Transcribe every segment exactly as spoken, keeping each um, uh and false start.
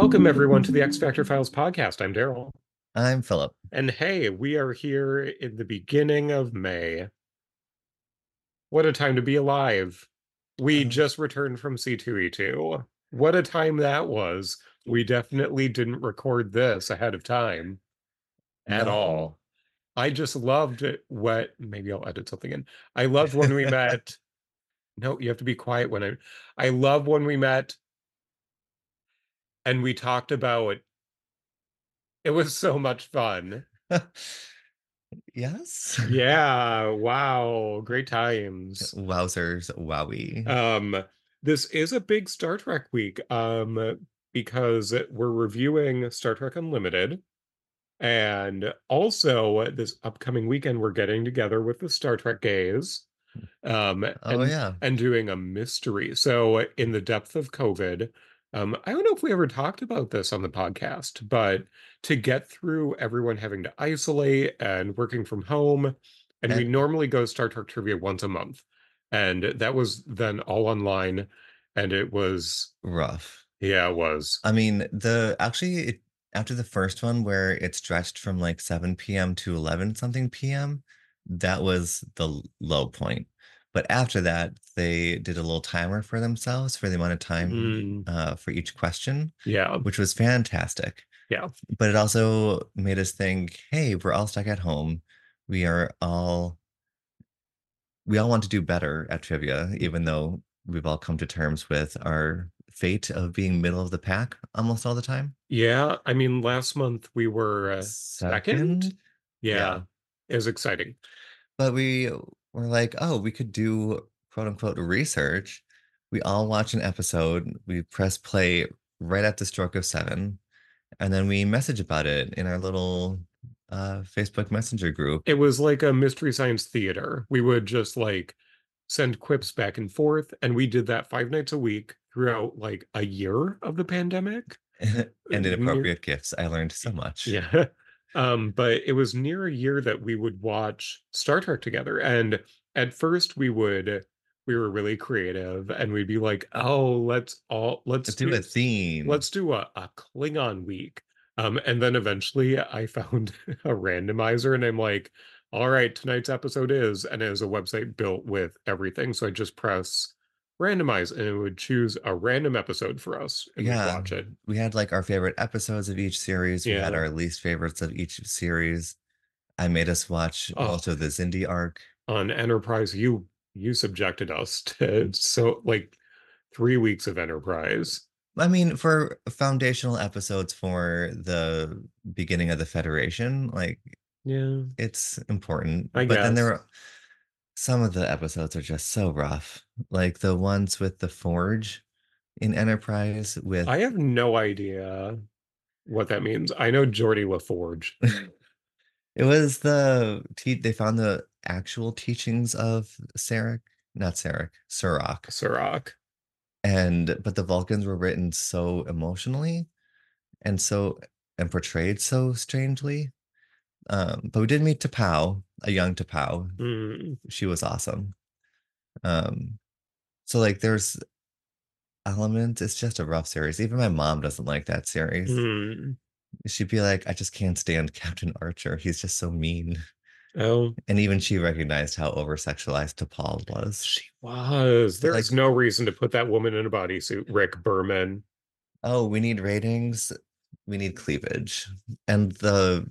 Welcome, everyone, to the X Factor Files podcast. I'm Daryl. I'm Philip. And hey, we are here in the beginning of May. What a time to be alive. We Um, just returned from C two E two. What a time that was. We definitely didn't record this ahead of time at no. all. I just loved it. What, maybe I'll edit something in. I loved when we met. No, you have to be quiet when I, I love when we met and we talked about it was so much fun. Yes. Yeah, wow, great times. Wowzers, wowie. Um, this is a big Star Trek week, um, because we're reviewing Star Trek Unlimited, and also this upcoming weekend we're getting together with the Star Trek gays, um, Oh and yeah. and doing a mystery. So in the depth of COVID, um, I don't know if we ever talked about this on the podcast, but to get through everyone having to isolate and working from home, and we And normally go Star Trek trivia once a month, and that was then all online, and it was, rough. yeah, it was. I mean, the actually it, after the first one where it stretched from like seven p m to eleven something p m, that was the l- low point. But after that, they did a little timer for themselves for the amount of time Mm, uh, for each question, yeah, which was fantastic. yeah. But it also made us think, hey, we're all stuck at home. We are all we all want to do better at trivia, even though we've all come to terms with our fate of being middle of the pack almost all the time. Yeah, I mean, last month we were uh, second. Second, Yeah, yeah. it was exciting. But we were like, oh, we could do quote unquote research. We all watch an episode, we press play right at the stroke of seven, and then we message about it in our little uh, Facebook Messenger group. It was like a Mystery Science Theater. We would just like send quips back and forth, and we did that five nights a week throughout like a year of the pandemic. And Near, inappropriate gifts. I learned so much. yeah. Um, but it was near a year that we would watch Star Trek together. And at first we would we were really creative and we'd be like, oh, let's all let's Do do a theme. let's do a, a Klingon week. Um, and then eventually I found a randomizer and I'm like, all right, tonight's episode is, and it was a website built with everything. So I just press randomize and it would choose a random episode for us and we'd Yeah, watch it. we had like our favorite episodes of each series. We had Yeah. our least favorites of each series. I made us watch Oh, most of the Zindi arc. on Enterprise, you you subjected us to so like three weeks of Enterprise. I mean, for foundational episodes for the beginning of the Federation, like Yeah, it's important. I But then there guess. are some of the episodes are just so rough. Like the ones with the Forge in Enterprise with I have no idea what that means. I know Geordie LaForge, it was the te they found the actual teachings of Sarek, not Sarek, Surak. Sirach. And but the Vulcans were written so emotionally and so and portrayed so strangely. Um, but we did meet T'Pau, a young T'Pau. Mm, She was awesome. Um, so like there's elements, it's just a rough series. Even my mom doesn't like that series. mm. She'd be like, I just can't stand Captain Archer. He's just so mean. Oh, And even she recognized how over sexualized T'Pol was. she was. So There's like, no reason to put that woman in a bodysuit, Rick Berman. oh, we need ratings, we need cleavage. And the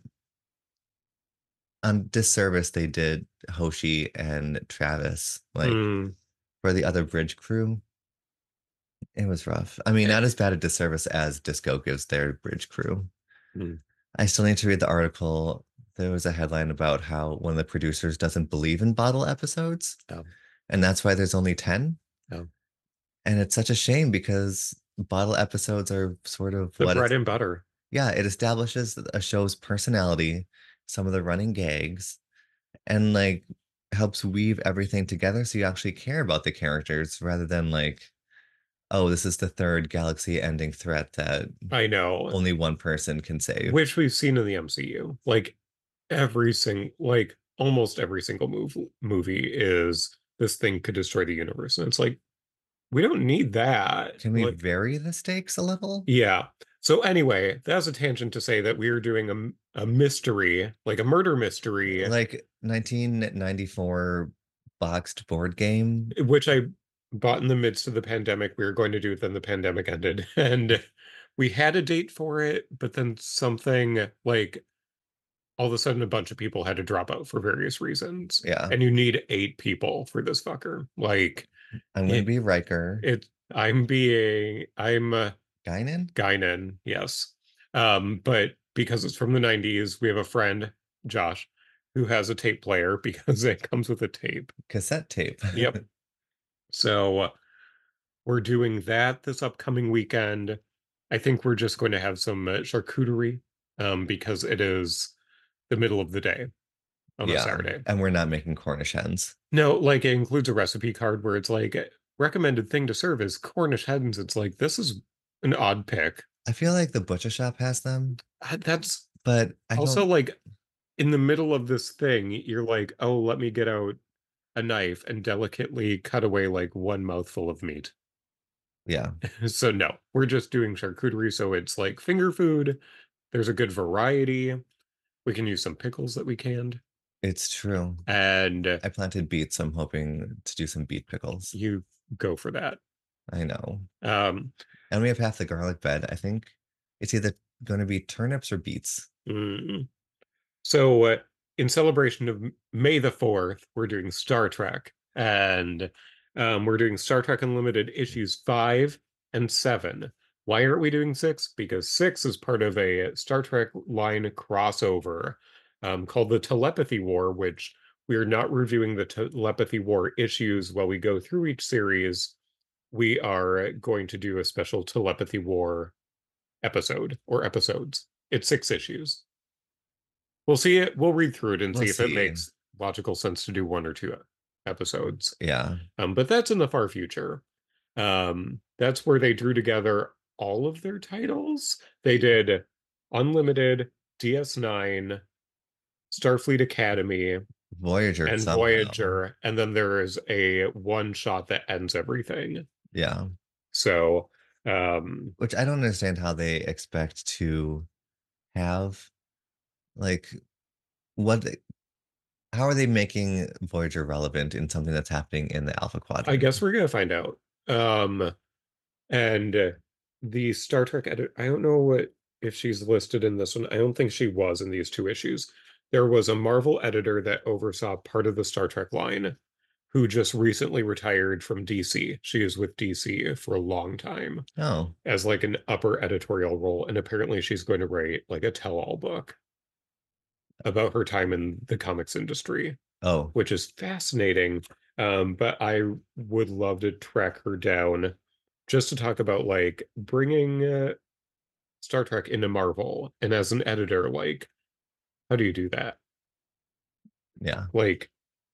um, disservice they did Hoshi and Travis, like Mm. for the other bridge crew, it was rough. I mean, Eh, not as bad a disservice as Disco gives their bridge crew. mm. I still need to read the article. There was a headline about how one of the producers doesn't believe in bottle episodes, Oh, and that's why there's only ten. oh. And it's such a shame because bottle episodes are sort of The what bread it's, and butter. yeah, it establishes a show's personality, some of the running gags, and like helps weave everything together so you actually care about the characters rather than like, oh, this is the third galaxy ending threat that I know, only one person can save. which we've seen in the M C U. Like every single, like almost every single move movie is this thing could destroy the universe, and it's like we don't need that. Can we Like, vary the stakes a little? yeah, So anyway, that's a tangent to say that we are doing a, a mystery, like a murder mystery, Like nineteen ninety-four boxed board game. which I bought in the midst of the pandemic. We were going to do it, then the pandemic ended. And we had a date for it, but then something like all of a sudden a bunch of people had to drop out for various reasons. Yeah. And you need eight people for this fucker. Like I'm gonna it, be Riker. it I'm being I'm uh, Guinan? Guinan, yes. Um, but because it's from the nineties, we have a friend, Josh, who has a tape player because it comes with a tape. Cassette tape. Yep. So uh, we're doing that this upcoming weekend. I think we're just going to have some uh, charcuterie um, because it is the middle of the day on a Yeah. Saturday. And we're not making Cornish hens. No, like it includes a recipe card where it's like recommended thing to serve is Cornish hens. It's like this is an odd pick. I feel like the butcher shop has them, Uh, That's but I also don't. like in the middle of this thing, you're like, oh, let me get out a knife and delicately cut away like one mouthful of meat. Yeah, So no, we're just doing charcuterie, so it's like finger food. There's a good variety. We can use some pickles that we canned, it's true. and I planted beets, so I'm hoping to do some beet pickles. you go for that. I know. Um, And we have half the garlic bed. I think it's either going to be turnips or beets. mm. So, uh, in celebration of May the fourth, we're doing Star Trek, and um, we're doing Star Trek Unlimited issues five and seven. Why aren't we doing six? Because six is part of a Star Trek line crossover um, called the Telepathy War, which we are not reviewing the Telepathy War issues while we go through each series. We are going to do a special Telepathy War episode or episodes. It's six issues. We'll see it. We'll read through it and We'll see if it see. makes logical sense to do one or two episodes. Yeah. Um, but that's in the far future. Um, that's where they drew together all of their titles. They did Unlimited, D S nine, Starfleet Academy, Voyager and somehow. Voyager, and then there is a one shot that ends everything. Yeah. So, um, Which I don't understand how they expect to have like what they, how are they making Voyager relevant in something that's happening in the Alpha I Quadrant? guess we're gonna find out. Um, and uh, the Star Trek edit, I don't know what if she's listed in this one. I don't think she was in these two issues. There was a Marvel editor that oversaw part of the Star Trek line who just recently retired from D C. She is with D C for a long time Oh, as like an upper editorial role, and apparently she's going to write like a tell-all book about her time in the comics industry, oh, which is fascinating. Um, but I would love to track her down just to talk about like bringing uh, Star Trek into Marvel. And as an editor, like, how do you do that? yeah. Like,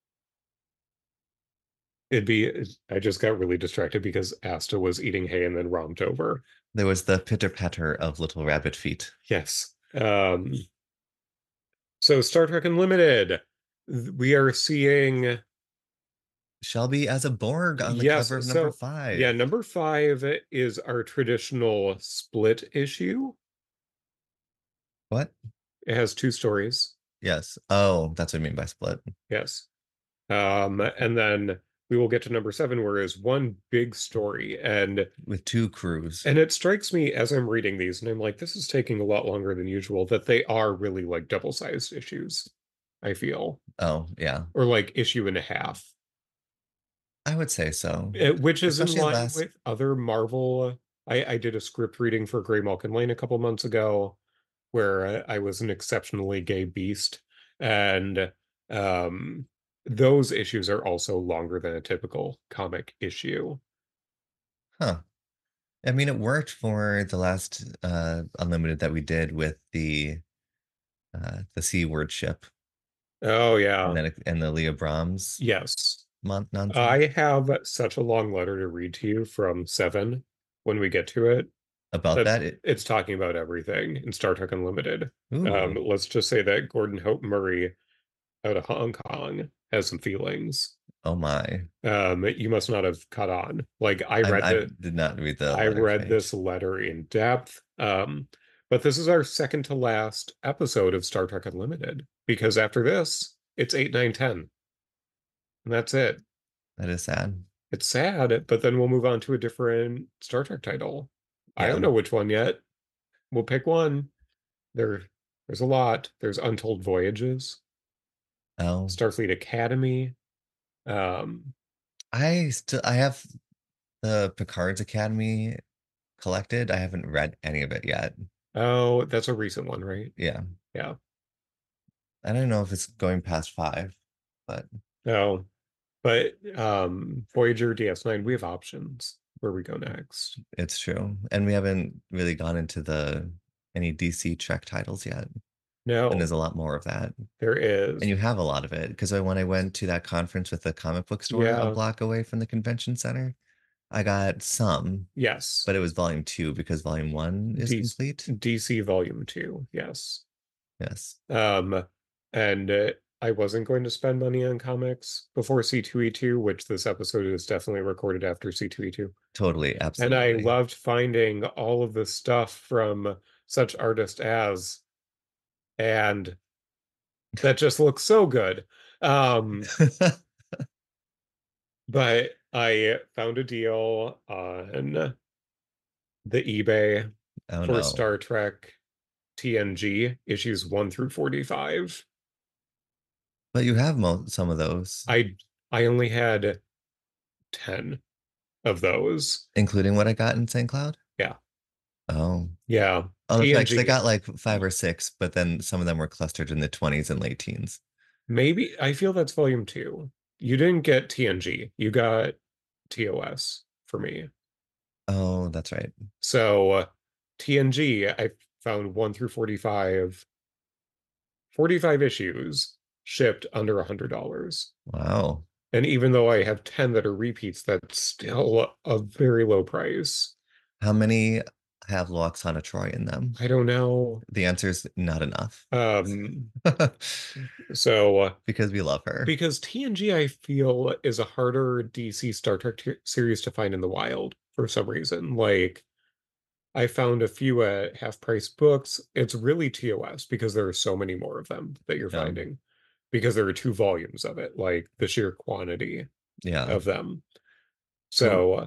it'd be, I just got really distracted because Asta was eating hay and then romped over. There was the pitter patter of little rabbit feet. Yes. Um, so Star Trek Unlimited, we are seeing Shelby as a Borg on the yes, cover of number so five. yeah, number five is our traditional split issue. What? It has two stories. Yes. Oh, that's what I mean by split. Yes. Um, and then we will get to number seven, where is one big story. And With two crews. and it strikes me as I'm reading these, and I'm like, this is taking a lot longer than usual, that they are really like double-sized issues, I feel. Oh, yeah. Or like issue and a half. I would say so. It- which is in Especially line last with other Marvel. I, I did a script reading for Grey Malkin Lane a couple months ago, where I, I was an exceptionally gay beast, and um, those issues are also longer than a typical comic issue. huh. I mean, it worked for the last uh Unlimited that we did with the uh the C word ship Oh and yeah, then it- and the Leah Brahms yes. mon nonsense. I have such a long letter to read to you from Seven when we get to it. About That that, it, it's talking about everything in Star Trek Unlimited. Um, ooh, let's just say that Gordon Hope Murray out of Hong Kong has some feelings. oh my. Um, you must not have caught on. Like I I read I the did not read the I letter read page. this letter in depth. Um, but this is our second to last episode of Star Trek Unlimited because after this, it's eight, nine, ten, and that's it. That is sad. It's sad, but then we'll move on to a different Star Trek title. I Yeah. don't know which one yet. We'll pick one. There, there's a lot. There's Untold Voyages, Oh, Starfleet Academy. Um, I still I have the Picard's Academy collected. I haven't read any of it yet. oh, that's a recent one, right? Yeah. Yeah. I don't know if it's going past five, but No, but um, Voyager D S nine, we have options where we go next. it's true. And we haven't really gone into the any D C Trek titles yet. And No, there's a lot more of that. there And is. you have a lot of it because when I went to that conference with the comic book store a Yeah. block away from the convention center, I got some, Yes. but it was volume two because volume one is D complete. DC Volume two. Yes. Yes, Um, and uh, I wasn't going to spend money on comics before C two E two, which this episode is definitely recorded after C two E two. totally, And I absolutely. loved finding all of the stuff from such artists as, and that just looks so good. Um, but I found a deal on the eBay Oh for no. Star Trek T N G issues one through forty-five. But you have mo some of those, I I only had ten of those. including what I got in Saint Cloud. Yeah. Oh, Yeah. oh, that's right. 'Cause I T N G. got like five or six, but then some of them were clustered in the twenties and late teens. Maybe I feel that's volume two. You didn't get T N G. You got T O S for me. Oh, that's right. So uh, T N G, I found one through forty-five, forty-five issues shipped under a hundred dollars. Wow. And even though I have ten that are repeats, that's still a very low price. How many have Loxana Troy in them? I don't know. The answer is not enough. Um, so uh, Because we love her. because T N G, I feel, is a harder D C Star Trek t- series to find in the wild for some reason. Like, I found a few at half price books. It's really T O S because there are so many more of them that you're Yeah. finding because there are two volumes of it, like the sheer quantity Yeah. of them. So So uh,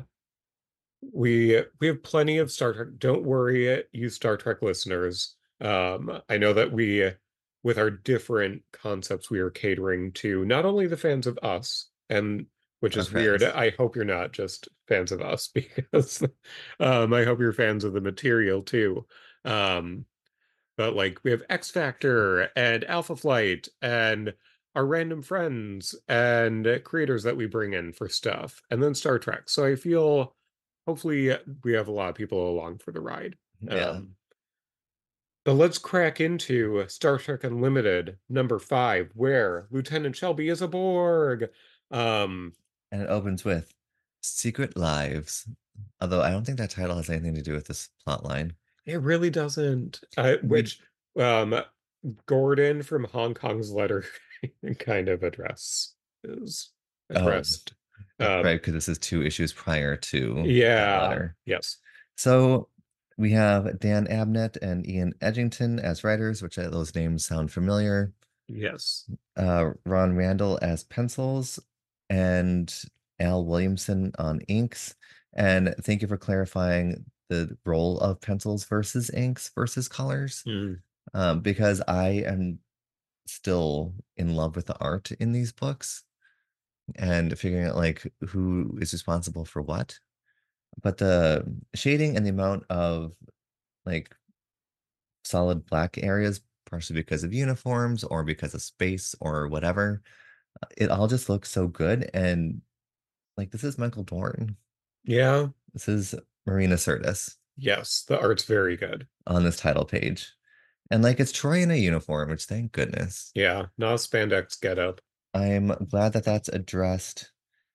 we we have plenty of Star Trek. Don't worry, you Star Trek listeners. Um, I know that we, with our different concepts, we are catering to not only the fans of us, and which our is weird. friends. I hope you're not just fans of us because um, I hope you're fans of the material too. Um, but like we have X Factor and Alpha Flight and our random friends and creators that we bring in for stuff, and then Star Trek. So I feel hopefully we have a lot of people along for the ride. Yeah. Um, but let's crack into Star Trek Unlimited number five, where Lieutenant Shelby is a Borg. Um, And it opens with Secret Lives. Although I don't think that title has anything to do with this plot line. it really doesn't. Uh, We which um, Gordon from Hong Kong's letter kind of address is oh, addressed. that's right, Um, because this is two issues prior to that yeah, letter. yes, So we have Dan Abnett and Ian Edgington as writers, which uh, those names sound familiar. yes, Uh, Ron Randall as pencils, and Al Williamson on inks. And thank you for clarifying the role of pencils versus inks versus colors, mm, um, because I am still in love with the art in these books and figuring out like who is responsible for what. But the shading and the amount of like solid black areas, partially because of uniforms or because of space or whatever, uh, it all just looks so good. And like this is Michael Dorn. yeah, This is Marina Sirtis yes. The art's very good. on this title page. And like it's Troy in a uniform, which thank goodness. Yeah, not a spandex getup. I'm glad that that's addressed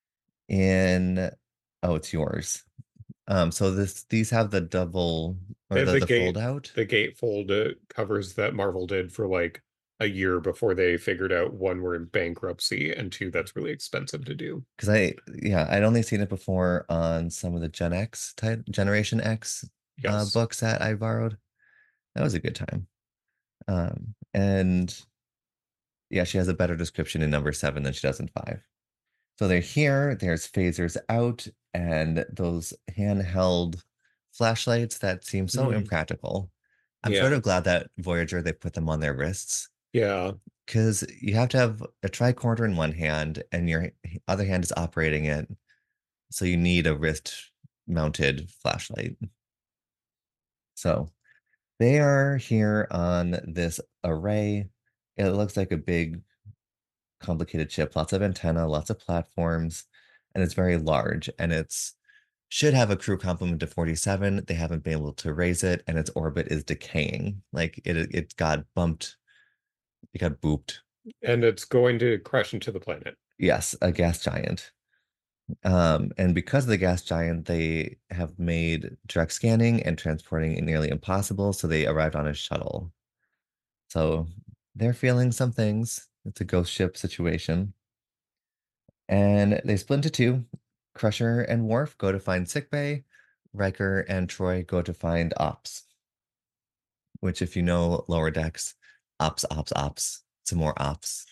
in, oh, it's yours. Um, so this these have the double or The, the the the fold gate, out the gatefold uh, covers that Marvel did for like a year before they figured out one, we're in bankruptcy, and two, that's really expensive to do. because I yeah I'd only seen it before on some of the Gen X type Generation X uh, Yes. books that I borrowed. That was a good time. Um, and yeah, she has a better description in number seven than she does in five. So they're here, there's phasers out, and those handheld flashlights that seem so Mhm. impractical. I'm sort of Yes. glad that Voyager they put them on their wrists Yeah. because you have to have a tricorder in one hand and your other hand is operating it. So you need a wrist mounted flashlight. So they are here on this array. It looks like a big complicated chip, lots of antenna, lots of platforms, and it's very large. And it's should have a crew complement of forty-seven. They haven't been able to raise it, and its orbit is decaying. Like it it got bumped, it got booped. And it's going to crash into the planet. Yes, a gas giant. Um, and because of the gas giant, they have made direct scanning and transporting it nearly impossible. So they arrived on a shuttle. So they're feeling some things. It's a ghost ship situation. And they split into two. Crusher and Worf go to find sickbay. Riker and Troy go to find Ops, which, if you know lower decks, Ops, Ops, Ops, some more Ops.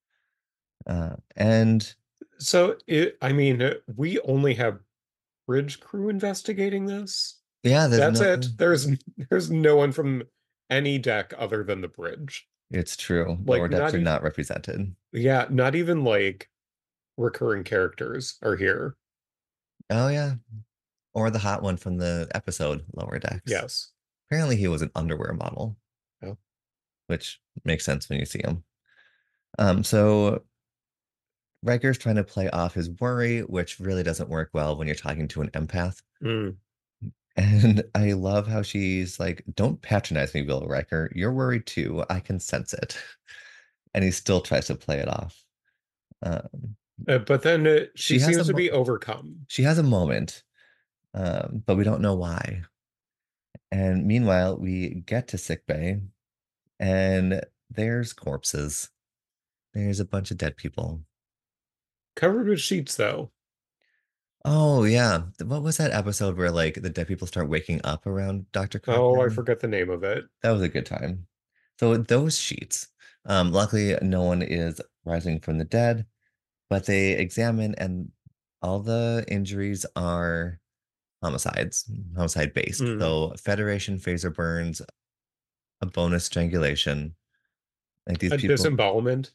Uh, and So it, I mean, uh, we only have bridge crew investigating this. yeah, there's That's no, it. There's there's no one from any deck other than the bridge. it's true. Lower Like decks not are even not represented. yeah, not even like recurring characters are here. Oh, yeah. Or the hot one from the episode, Lower Decks. Yes. Apparently, he was an underwear model, Oh. which makes sense when you see him. Um, so Riker's trying to play off his worry, which really doesn't work well when you're talking to an empath. Mm. And I love how she's like, "Don't patronize me, Will Riker. You're worried too. I can sense it." And he still tries to play it off. Um, Uh, but then uh, she she has a seems to mo- be overcome. she has a moment, um, but we don't know why. And meanwhile, we get to sickbay, and there's corpses. There's a bunch of dead people. Covered with sheets though. Oh yeah, what was that episode where like the dead people start waking up around doctor Oh, I Crusher? forget the name of it. That was a good time. So those sheets, um, luckily no one is rising from the dead, but they examine and all the injuries are homicides, homicide based. Mm. So Federation phaser burns, a bonus strangulation. Like these A people, disembowelment.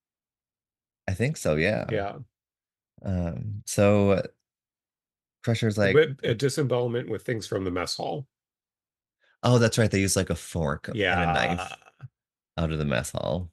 I think so, yeah. Yeah. Um, so Crusher's like, But a disembowelment with things from the mess hall. oh, that's right. They use like a fork and a Yeah. knife out of the mess hall.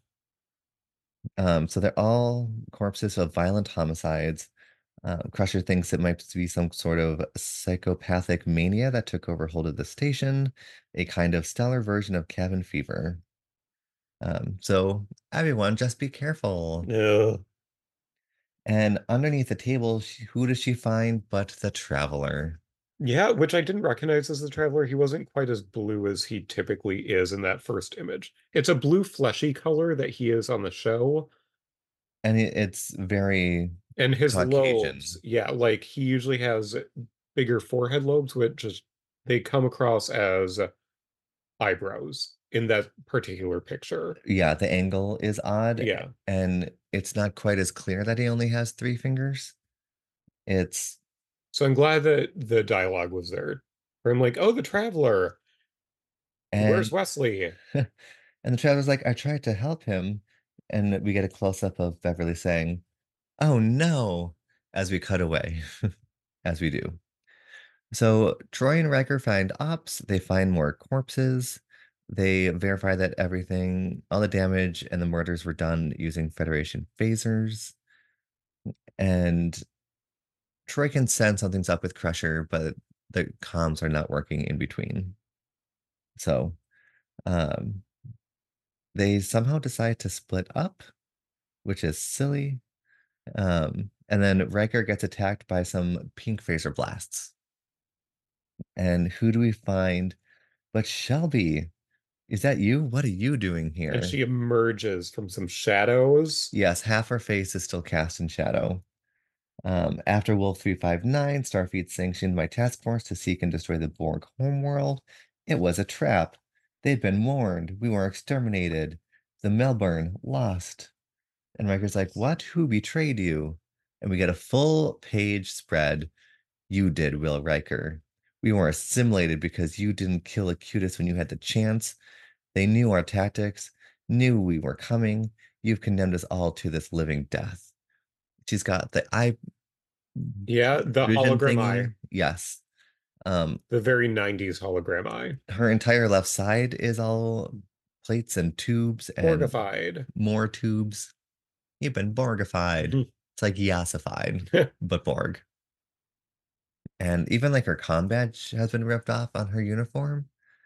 Um, so they're all corpses of violent homicides. Um, Crusher thinks it might be some sort of psychopathic mania that took over hold of the station, a kind of stellar version of cabin fever. Um, so everyone, just be careful. Ugh. And underneath the table, she, who does she find but the Traveler? Yeah, which I didn't recognize as the Traveler. He wasn't quite as blue as he typically is in that first image. It's a blue fleshy color that he is on the show. And it, it's very And his lobes, Caucasian. yeah, like he usually has bigger forehead lobes, which just they come across as eyebrows in that particular picture. Yeah, the angle is odd, Yeah. and it's not quite as clear that he only has three fingers. It's So I'm glad that the dialogue was there. Where I'm like, oh, the Traveler. Where's and Wesley? and the traveler's like, I tried to help him, and we get a close up of Beverly saying, "Oh no," as we cut away, as we do. So Troy and Riker find Ops. They find more corpses. They verify that everything, all the damage and the murders were done using Federation phasers. And Troy can sense something's up with Crusher, but the comms are not working in between. So um, they somehow decide to split up, which is silly. Um, and then Riker gets attacked by some pink phaser blasts. And who do we find but Shelby? Is that you? What are you doing And here? she emerges from some shadows. Yes, half her face is still cast in shadow. Um, after Wolf three five nine, Starfleet sanctioned my task force to seek and destroy the Borg homeworld. It was a trap. They'd been warned. We were exterminated. The Melbourne lost. And Riker's like, what? Who betrayed you? And we get a full page spread. You did, Will Riker. We were assimilated because you didn't kill Acutus when you had the chance. They knew our tactics, knew we were coming. You've condemned us all to this living death. She's got the eye Yeah, the vision hologram thingy. eye. Yes. Um, The very nineties hologram eye. her entire left side is all plates and tubes and Borgified. more tubes. You've been Borgified. Mhm. It's like Yassified, but Borg. And even like her com badge has been ripped off on her uniform.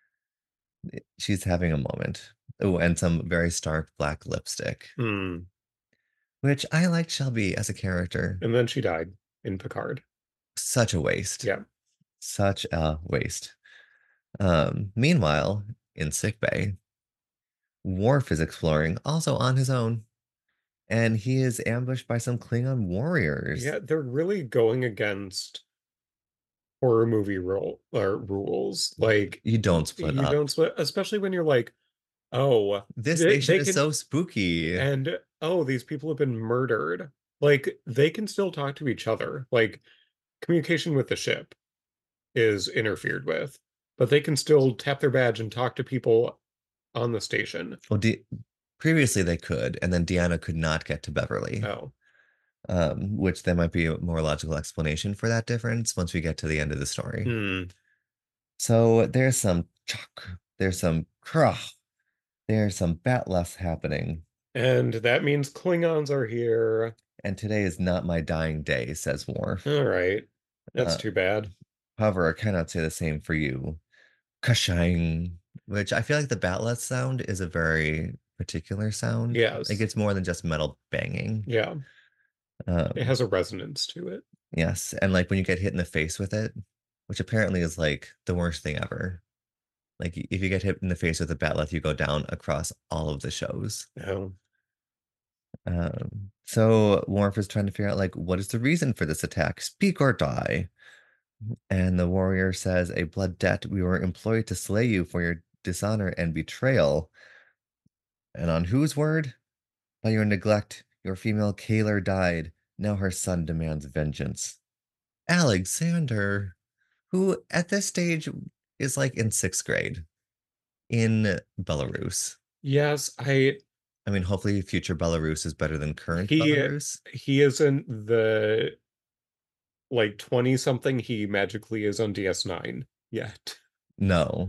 She's having a moment. Oh, and some very stark black lipstick, Mm. which I liked Shelby as a character. And then she died in Picard. Such a waste. Yeah. Such a waste. Um, meanwhile, in sickbay, Worf is exploring, also on his own, and he is ambushed by some Klingon warriors. Yeah, they're really going against horror movie rule or rules. Like You don't split you up. don't split, especially when you're like, oh, This they, nation they is can, so spooky. and oh, these people have been murdered. Like they can still talk to each other. Like communication with the ship is interfered with, but they can still tap their badge and talk to people on the station. Well, De previously they could, and then Deanna could not get to Beverly. Oh. Um, which there might be a more logical explanation for that difference once we get to the end of the story. Hmm. So there's some chuck, there's some krah, there's some batless happening. And that means Klingons are here. And today is not my dying day, says Worf. All right. That's Uh, too bad. However, I cannot say the same for you. Kashang, which I feel like the batless sound is a very particular sound. Yes. Like it's more than just metal banging. Yeah. Um, It has a resonance to it. yes. And like when you get hit in the face with it, which apparently is like the worst thing ever. Like if you get hit in the face with a batleth, you go down across all of the shows. Oh. Um, so Worf is trying to figure out like what is the reason for this attack? Speak or die. And the warrior says, a blood debt. We were employed to slay you for your dishonor and betrayal. And on whose word? By your neglect, your female Kaler died. Now her son demands vengeance. Alexander, who at this stage is like in sixth grade in Belarus. Yes, I I mean, hopefully future Belarus is better than current he Belarus. he isn't the like twenty something he magically is on D S nine yet. No.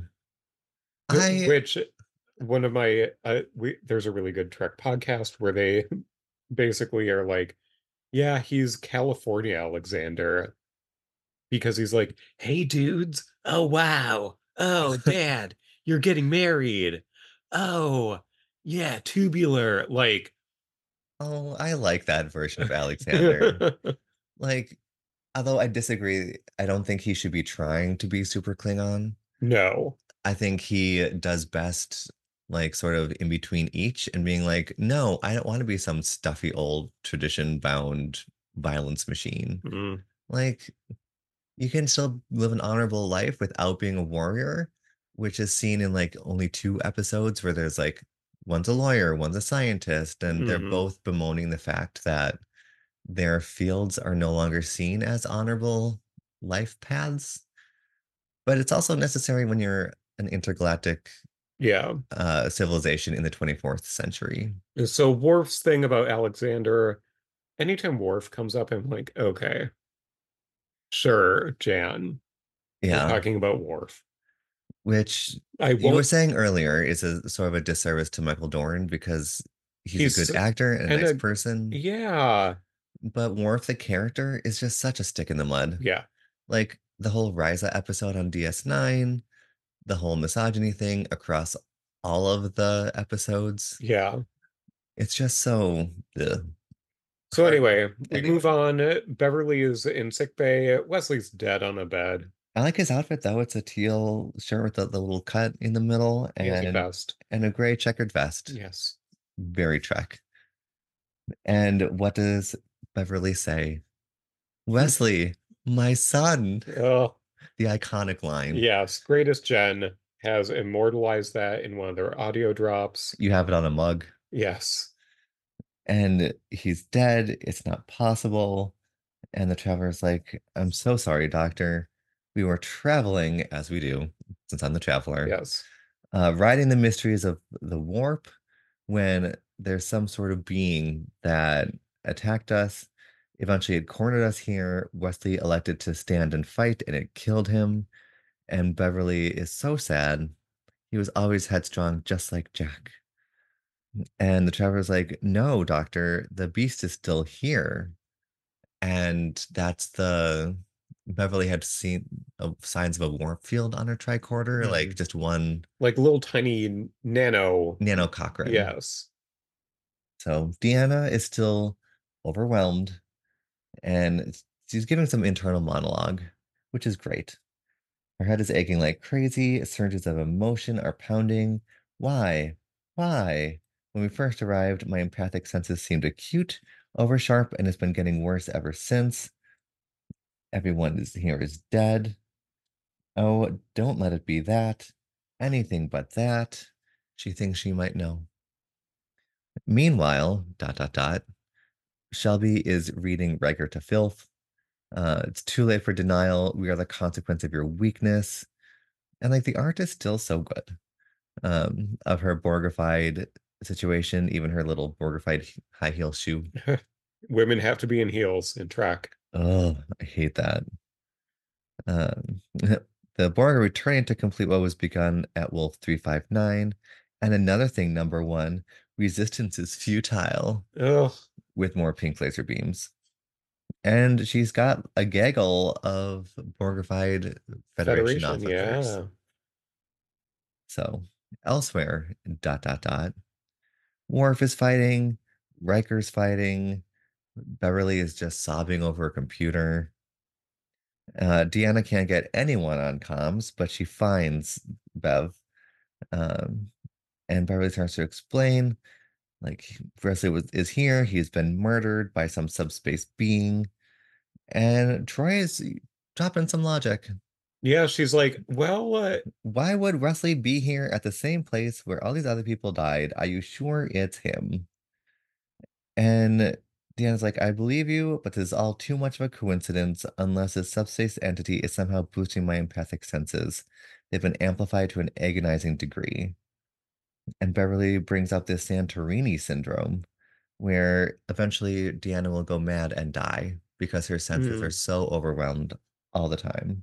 I Which one of my uh, we there's a really good Trek podcast where they basically are like, yeah, he's California Alexander because he's like, hey dudes, oh wow, oh dad, you're getting married, oh yeah, tubular, like oh, I like that version of Alexander. Like, although I disagree, I don't think he should be trying to be super Klingon. no. I think he does best, like, sort of in between each and being like, no, I don't want to be some stuffy old tradition bound violence machine. Mm. Like, you can still live an honorable life without being a warrior, which is seen in like only two episodes where there's like one's a lawyer, one's a scientist, and they're Mhm. both bemoaning the fact that their fields are no longer seen as honorable life paths. But it's also necessary when you're an intergalactic Yeah. uh, civilization in the twenty-fourth century. So Worf's thing about Alexander, anytime Worf comes up, I'm like, okay, sure, Jan, we're Yeah, talking about Worf. which I you were won't. saying earlier is a sort of a disservice to Michael Dorn because he's, He's a good actor and a and nice a person. yeah, But Worf, the character, is just such a stick in the mud. yeah, Like the whole Ryza episode on D S nine, the whole misogyny thing across all of the episodes. yeah. It's just so ugh. So anyway, we Anyway, move on. Beverly is in sick bay. Wesley's dead on a bed. I like his outfit though. It's a teal shirt with the, the little cut in the middle He has a and vest. and a gray checkered vest. Yes. Very Trek. And what does Beverly say? Wesley, my son. Oh, The iconic line. yes. Greatest Gen has immortalized that in one of their audio drops. You have it on a mug. Yes. And he's dead. It's not possible. And the traveler's like, I'm so sorry, doctor. We were traveling, as we do, since I'm the traveler, Yes. uh, riding the mysteries of the warp when there's some sort of being that attacked us. Eventually, it cornered us here. Wesley elected to stand and fight, and it killed him. And Beverly is so sad. He was always headstrong, just like Jack. And the traveler's like, no, doctor, the beast is still here. And that's the Beverly had seen uh, signs of a warp field on her tricorder, like Mhm. just one Like little tiny nano. nano Cochrane. Yes. So Deanna is still overwhelmed and she's giving some internal monologue, which is great. Her head is aching like crazy. Surges of emotion are pounding. Why? Why? When we first arrived, my empathic senses seemed acute, over sharp, and it's been getting worse ever since. Everyone is here is dead. Oh, don't let it be that. Anything but that. She thinks she might know. Meanwhile, dot dot dot, Shelby is reading Riker to filth. Uh, it's too late for denial. We are the consequence of your weakness. And like the art is still so good. Um, of her Borgified situation, even her little Borgified high heel shoe. Women have to be in heels in track. Oh, I hate that. Um, the Borg are returning to complete what was begun at Wolf three five nine. And another thing, number one, resistance is futile Ugh. with more pink laser beams. And she's got a gaggle of Borgified Federation Federation, officers. yeah. So elsewhere, dot dot dot. Worf is fighting, Riker's fighting, Beverly is just sobbing over a computer. Uh, Deanna can't get anyone on comms, but she finds Bev. Um, and Beverly starts to explain, like, Wesley was is here. He's been murdered by some subspace being. And Troy is dropping some logic. Yeah, she's like, well, uh, Why would Wesley be here at the same place where all these other people died? Are you sure it's him? And Deanna's like, I believe you, but this is all too much of a coincidence unless this subspace entity is somehow boosting my empathic senses. They've been amplified to an agonizing degree. And Beverly brings up this Santorini syndrome, where eventually Deanna will go mad and die because her senses are mm, so overwhelmed all the time.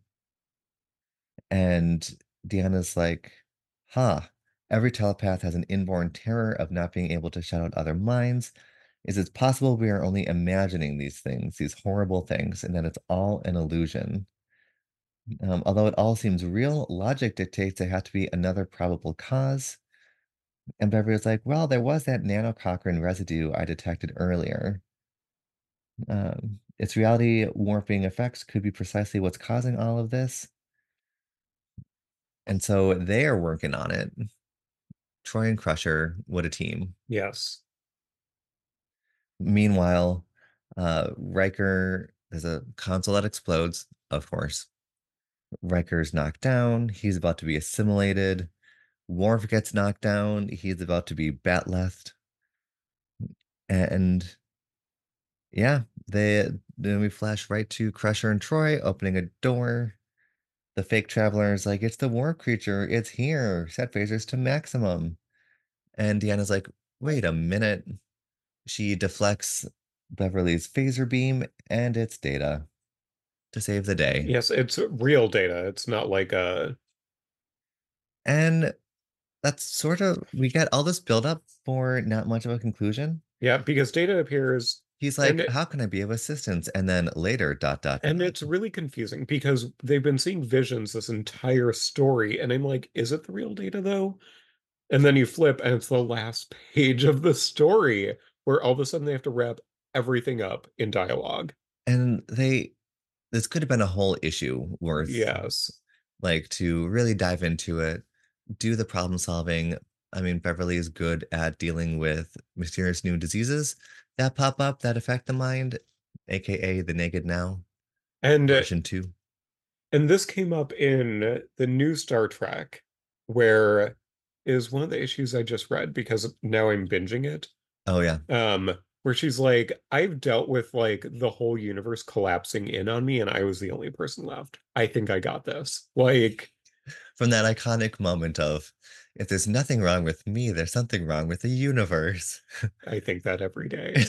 And Deanna's like, huh, every telepath has an inborn terror of not being able to shut out other minds. Is it possible we are only imagining these things, these horrible things, and that it's all an illusion? Um, although it all seems real, logic dictates there has to be another probable cause. And Beverly was like, well, there was that nano Cochrane residue I detected earlier. Um, its reality warping effects could be precisely what's causing all of this. And so they are working on it. Troy and Crusher, what a team. yes. Meanwhile, uh, Riker, there's a console that explodes, of course. Riker's knocked down. He's about to be assimilated. Worf gets knocked down. He's about to be bat left. And yeah, they then we flash right to Crusher and Troy opening a door. The fake traveler is like, it's the war creature. It's here. Set phasers to maximum. And Deanna's like, wait a minute. She deflects Beverly's phaser beam and it's Data to save the day. Yes, it's real data. It's not like a, And that's sort of, we get all this buildup for not much of a conclusion. yeah, because data appears He's and like, it, how can I be of assistance? And then later, dot, dot, and dot. it's really confusing because they've been seeing visions this entire story, and I'm like, is it the real data though? And then you flip, and it's the last page of the story where all of a sudden they have to wrap everything up in dialogue. And they, this could have been a whole issue worth Yes. like to really dive into it, do the problem solving. I mean, Beverly is good at dealing with mysterious new diseases that pop up that affect the mind, aka the naked now. And uh, version two. and this came up in the new Star Trek, where is one of the issues I just read because now I'm binging it. Oh yeah. Um, where she's like, I've dealt with like the whole universe collapsing in on me, and I was the only person left. I think I got this. Like, From that iconic moment of, if there's nothing wrong with me, there's something wrong with the universe. I think that every day.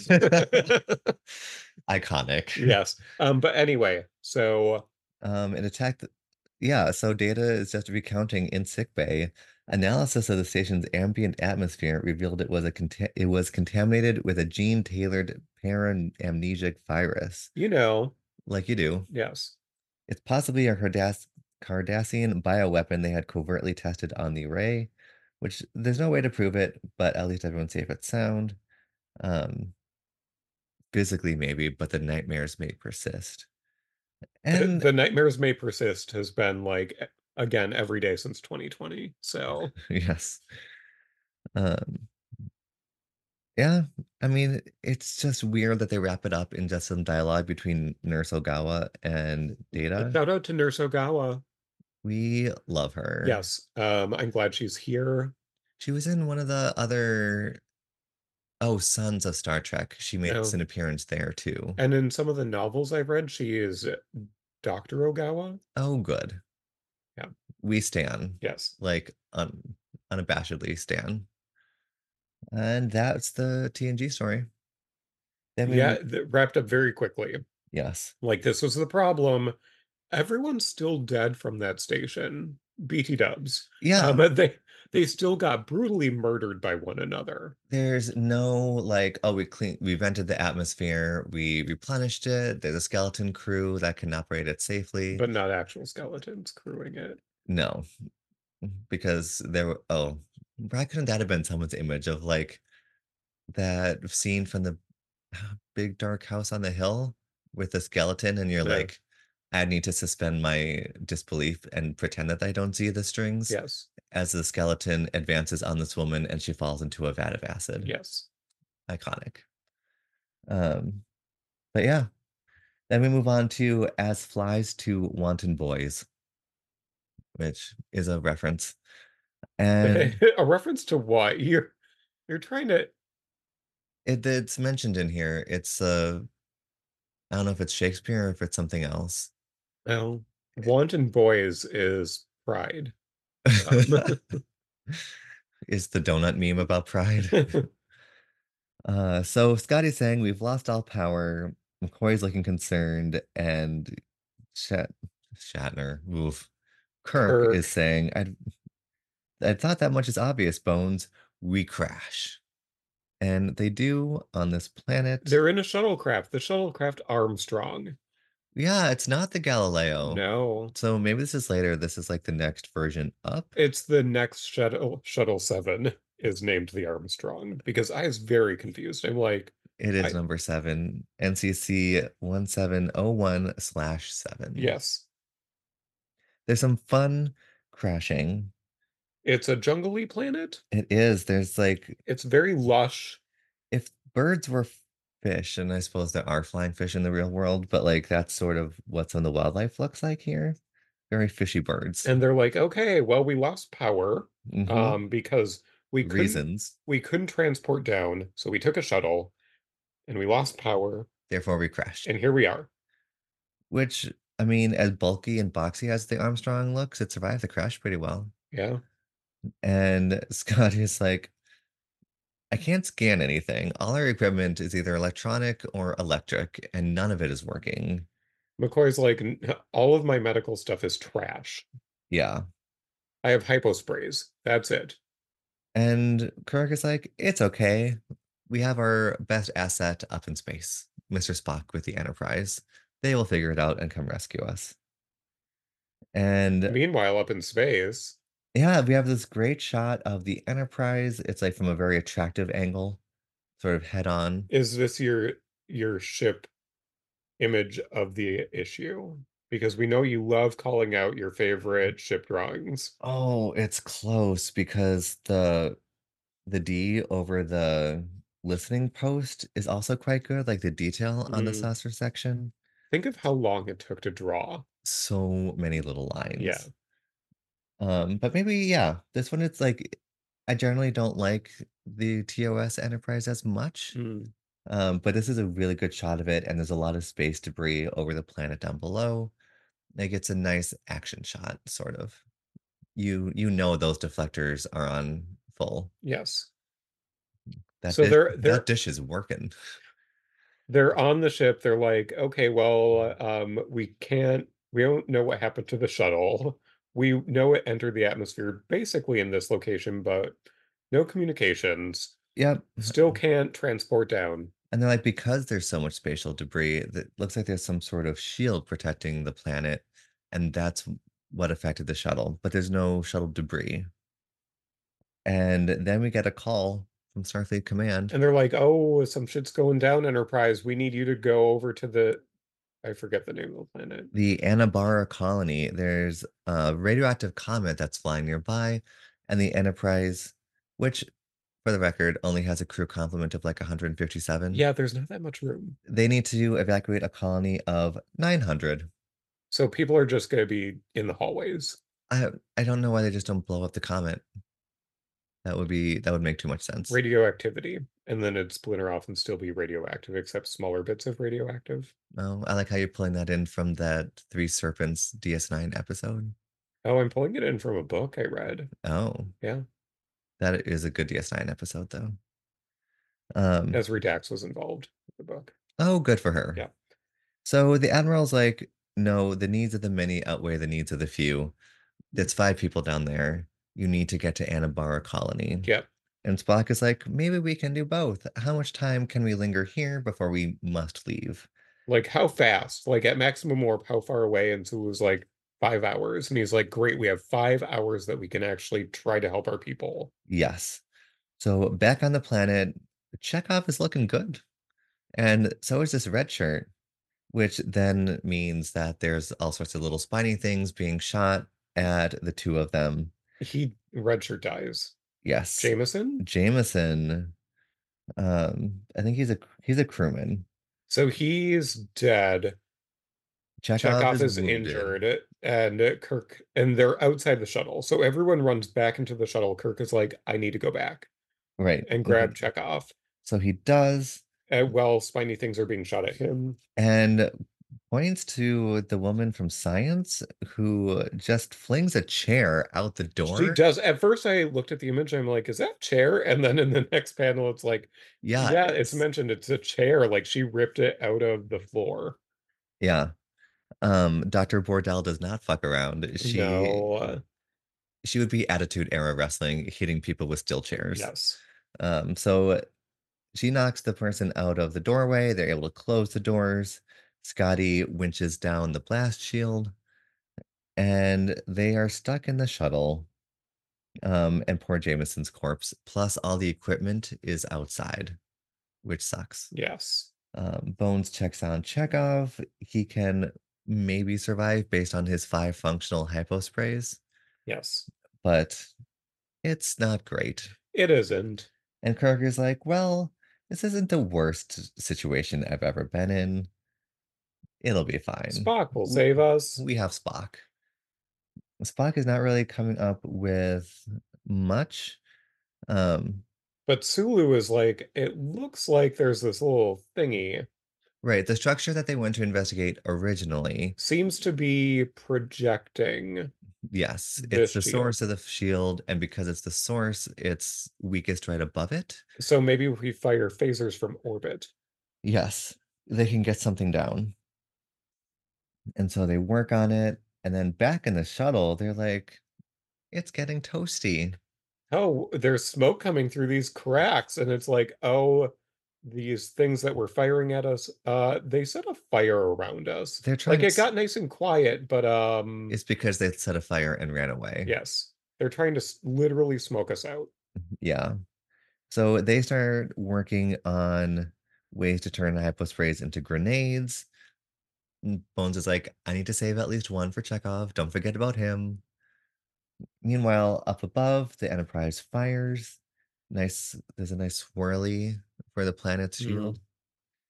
Iconic. Yes. Um, but anyway, so Um, it attacked, yeah, so data is just recounting in sickbay. Analysis of the station's ambient atmosphere revealed it was a conta- it was contaminated with a gene-tailored paramnesic virus, you know, like you do. yes. It's possibly a Cardass Cardassian bioweapon they had covertly tested on the array, which there's no way to prove it, but at least everyone's safe and sound. Um, physically maybe, but the nightmares may persist. And The nightmares may persist has been like again every day since twenty twenty. So yes. Um, yeah, I mean, it's just weird that they wrap it up in just some dialogue between Nurse Ogawa and Data. shout out to Nurse Ogawa. We love her. Yes. Um, I'm glad she's here. She was in one of the other, oh, Sons of Star Trek. She makes Oh, an appearance there too. and in some of the novels I've read, she is Doctor Ogawa. Oh, good. Yeah. We stan, Yes. like un unabashedly stan. And that's the T N G story. Then we, Yeah, mo- that wrapped up very quickly. yes. Like this was the problem. Everyone's still dead from that station. B T dubs. Um, Yeah, they they still got brutally murdered by one another, there's no like, oh, we clean, we vented the atmosphere, we replenished it. There's a skeleton crew that can operate it safely. but not actual skeletons crewing it. No, because there were, oh, why couldn't that have been someone's image of like that scene from the big dark house on the hill with the skeleton, and you're Yeah. like, I need to suspend my disbelief and pretend that I don't see the strings Yes. as the skeleton advances on this woman and she falls into a vat of acid. Yes. Iconic. Um, but yeah, then we move on to As Flies to Wanton Boys, which is a reference. And A reference to what? You're you're trying to it, it's mentioned in here. It's uh I don't know if it's Shakespeare or if it's something else. well, wanton boys is pride. Um, Is the donut meme about pride? Uh, so Scotty's saying we've lost all power. McCoy's looking concerned, and Shat Shatner, oof. Kirk is Kirk. saying, I I thought that much is obvious, Bones. We crash. And they do on this planet. They're in a shuttlecraft. The shuttlecraft Armstrong. Yeah, it's not the Galileo. No, So maybe this is later. This is like the next version up. it's the next shuttle. Shuttle seven is named the Armstrong because I was very confused. I'm like, It is I number seven, N C C one seven oh one slash seven. yes, There's some fun crashing. it's a jungly planet. It is. There's like, It's very lush. if birds were fish, and I suppose there are flying fish in the real world, but like that's sort of what some of the wildlife looks like here. Very fishy birds. And they're like, okay, well, we lost power Hmm. um, because we couldn't Reasons. we couldn't transport down, so we took a shuttle and we lost power, Therefore, we crashed. and here we are. Which, I mean, as bulky and boxy as the Armstrong looks, it survived the crash pretty well. Yeah. And Scotty is like, I can't scan anything. All our equipment is either electronic or electric, and none of it is working. McCoy's like, all of my medical stuff is trash. Yeah. I have hyposprays. That's it. And Kirk is like, it's okay. We have our best asset up in space, Mister Spock with the Enterprise. They will figure it out and come rescue us. And Meanwhile, up in space, yeah, we have this great shot of the Enterprise. It's like from a very attractive angle, sort of head on. is this your your ship image of the issue? Because we know you love calling out your favorite ship drawings. Oh, it's close because the the D over the listening post is also quite good, like the detail on the Mm. saucer section. Think of how long it took to draw. So many little Yeah. lines. Um, but maybe, yeah, this one it's like I generally don't like the T O S Enterprise as much. Mm. Um, but this is a really good shot of it, and there's a lot of space debris over the planet down below. Like it's a nice action shot, sort of. You you know those deflectors are on full. Yes. That So dish they're that they're dish is working. they're on the ship. They're like, okay, well, um, we can't, we don't know what happened to the shuttle. We know it entered the atmosphere basically in this location, but no communications. Yep. Still can't transport down. And they're like, because there's so much spatial debris, that looks like there's some sort of shield protecting the planet, and that's what affected the shuttle. But there's no shuttle debris. And then we get a call from Starfleet Command. And they're like, oh, some shit's going down, Enterprise. We need you to go over to the, I forget the name of the planet. The Anabara colony, there's a radioactive comet that's flying nearby, and the Enterprise, which, for the record, only has a crew complement of like one hundred fifty-seven. Yeah, there's not that much room. They need to evacuate a colony of nine hundred. So people are just going to be in the hallways. I I don't know why they just don't blow up the comet. That would be that would make too much sense. Radioactivity. And then it'd splinter off and still be radioactive, except smaller bits of radioactive. Oh, I like how you're pulling that in from that Three Serpents D S nine episode. Oh, I'm pulling it in from a book I read. Oh, Yeah. that is a good D S nine episode though. Um, Esri Dax was involved with the book. oh, good for her. Yeah. So the admiral's like, no, the needs of the many outweigh the needs of the few. It's five people down there. You need to get to Anabara colony. Yep. And Spock is like, maybe we can do both. How much time can we linger here before we must leave? Like, how fast? Like, at maximum warp, how far away? And so it was like five hours. And he's like, great, we have five hours that we can actually try to help our people. Yes. So back on the planet, Chekhov is looking good. And so is this red shirt, which then means that there's all sorts of little spiny things being shot at the two of them. He redshirt dies. Yes. Jameson? Jameson, um, I think he's a he's a crewman. So he's dead. Chekhov Chekhov is is wounded. injured, and Kirk, and they're outside the shuttle. So everyone runs back into the shuttle. Kirk is like, I need to go back Right. and grab Mhm. Chekhov. So he does, Uh, while spiny things are being shot at him. and points to the woman from science who just flings a chair out the She door. does. At first, I looked at the image. I'm like, is that a chair? And then in the next panel, it's like, Yeah, yeah, it's it's mentioned it's a chair. Like she ripped it out of the floor. yeah. Um, Doctor Bordell does not fuck around. She No. uh, she would be Attitude Era Wrestling, hitting people with steel chairs. yes. Um, so she knocks the person out of the doorway. They're able to close the doors. Scotty winches down the blast shield, and they are stuck in the shuttle. Um, and poor Jameson's corpse, plus all the equipment is outside, which sucks. Yes. Um, Bones checks on Chekhov. He can maybe survive based on his five functional hyposprays, Yes. but it's not great. It isn't. And Kirk is like, well, this isn't the worst situation I've ever been in. It'll be fine. Spock will W- save us. We have Spock. Spock is not really coming up with much. Um, But Sulu is like, it looks like there's this little thingy. right, the structure that they went to investigate originally, Seems to be projecting yes, it's this the shield. source of the shield, and because it's the source, it's weakest right above it. So maybe we fire phasers from orbit. Yes, they can get something down. And so they work on it, and then back in the shuttle, they're like, it's getting toasty. Oh, there's smoke coming through these cracks, and it's like, oh, these things that were firing at us, uh, they set a fire around us. They're Like trying it to, got nice and quiet, but um, it's because they set a fire and ran away. yes, they're trying to s- literally smoke us out. Yeah. So they start working on ways to turn hyposprays into grenades. And Bones is like, I need to save at least one for Chekhov. Don't forget about him. Meanwhile, up above, the Enterprise fires. Nice, there's a nice swirly for the planet's Mm. shield.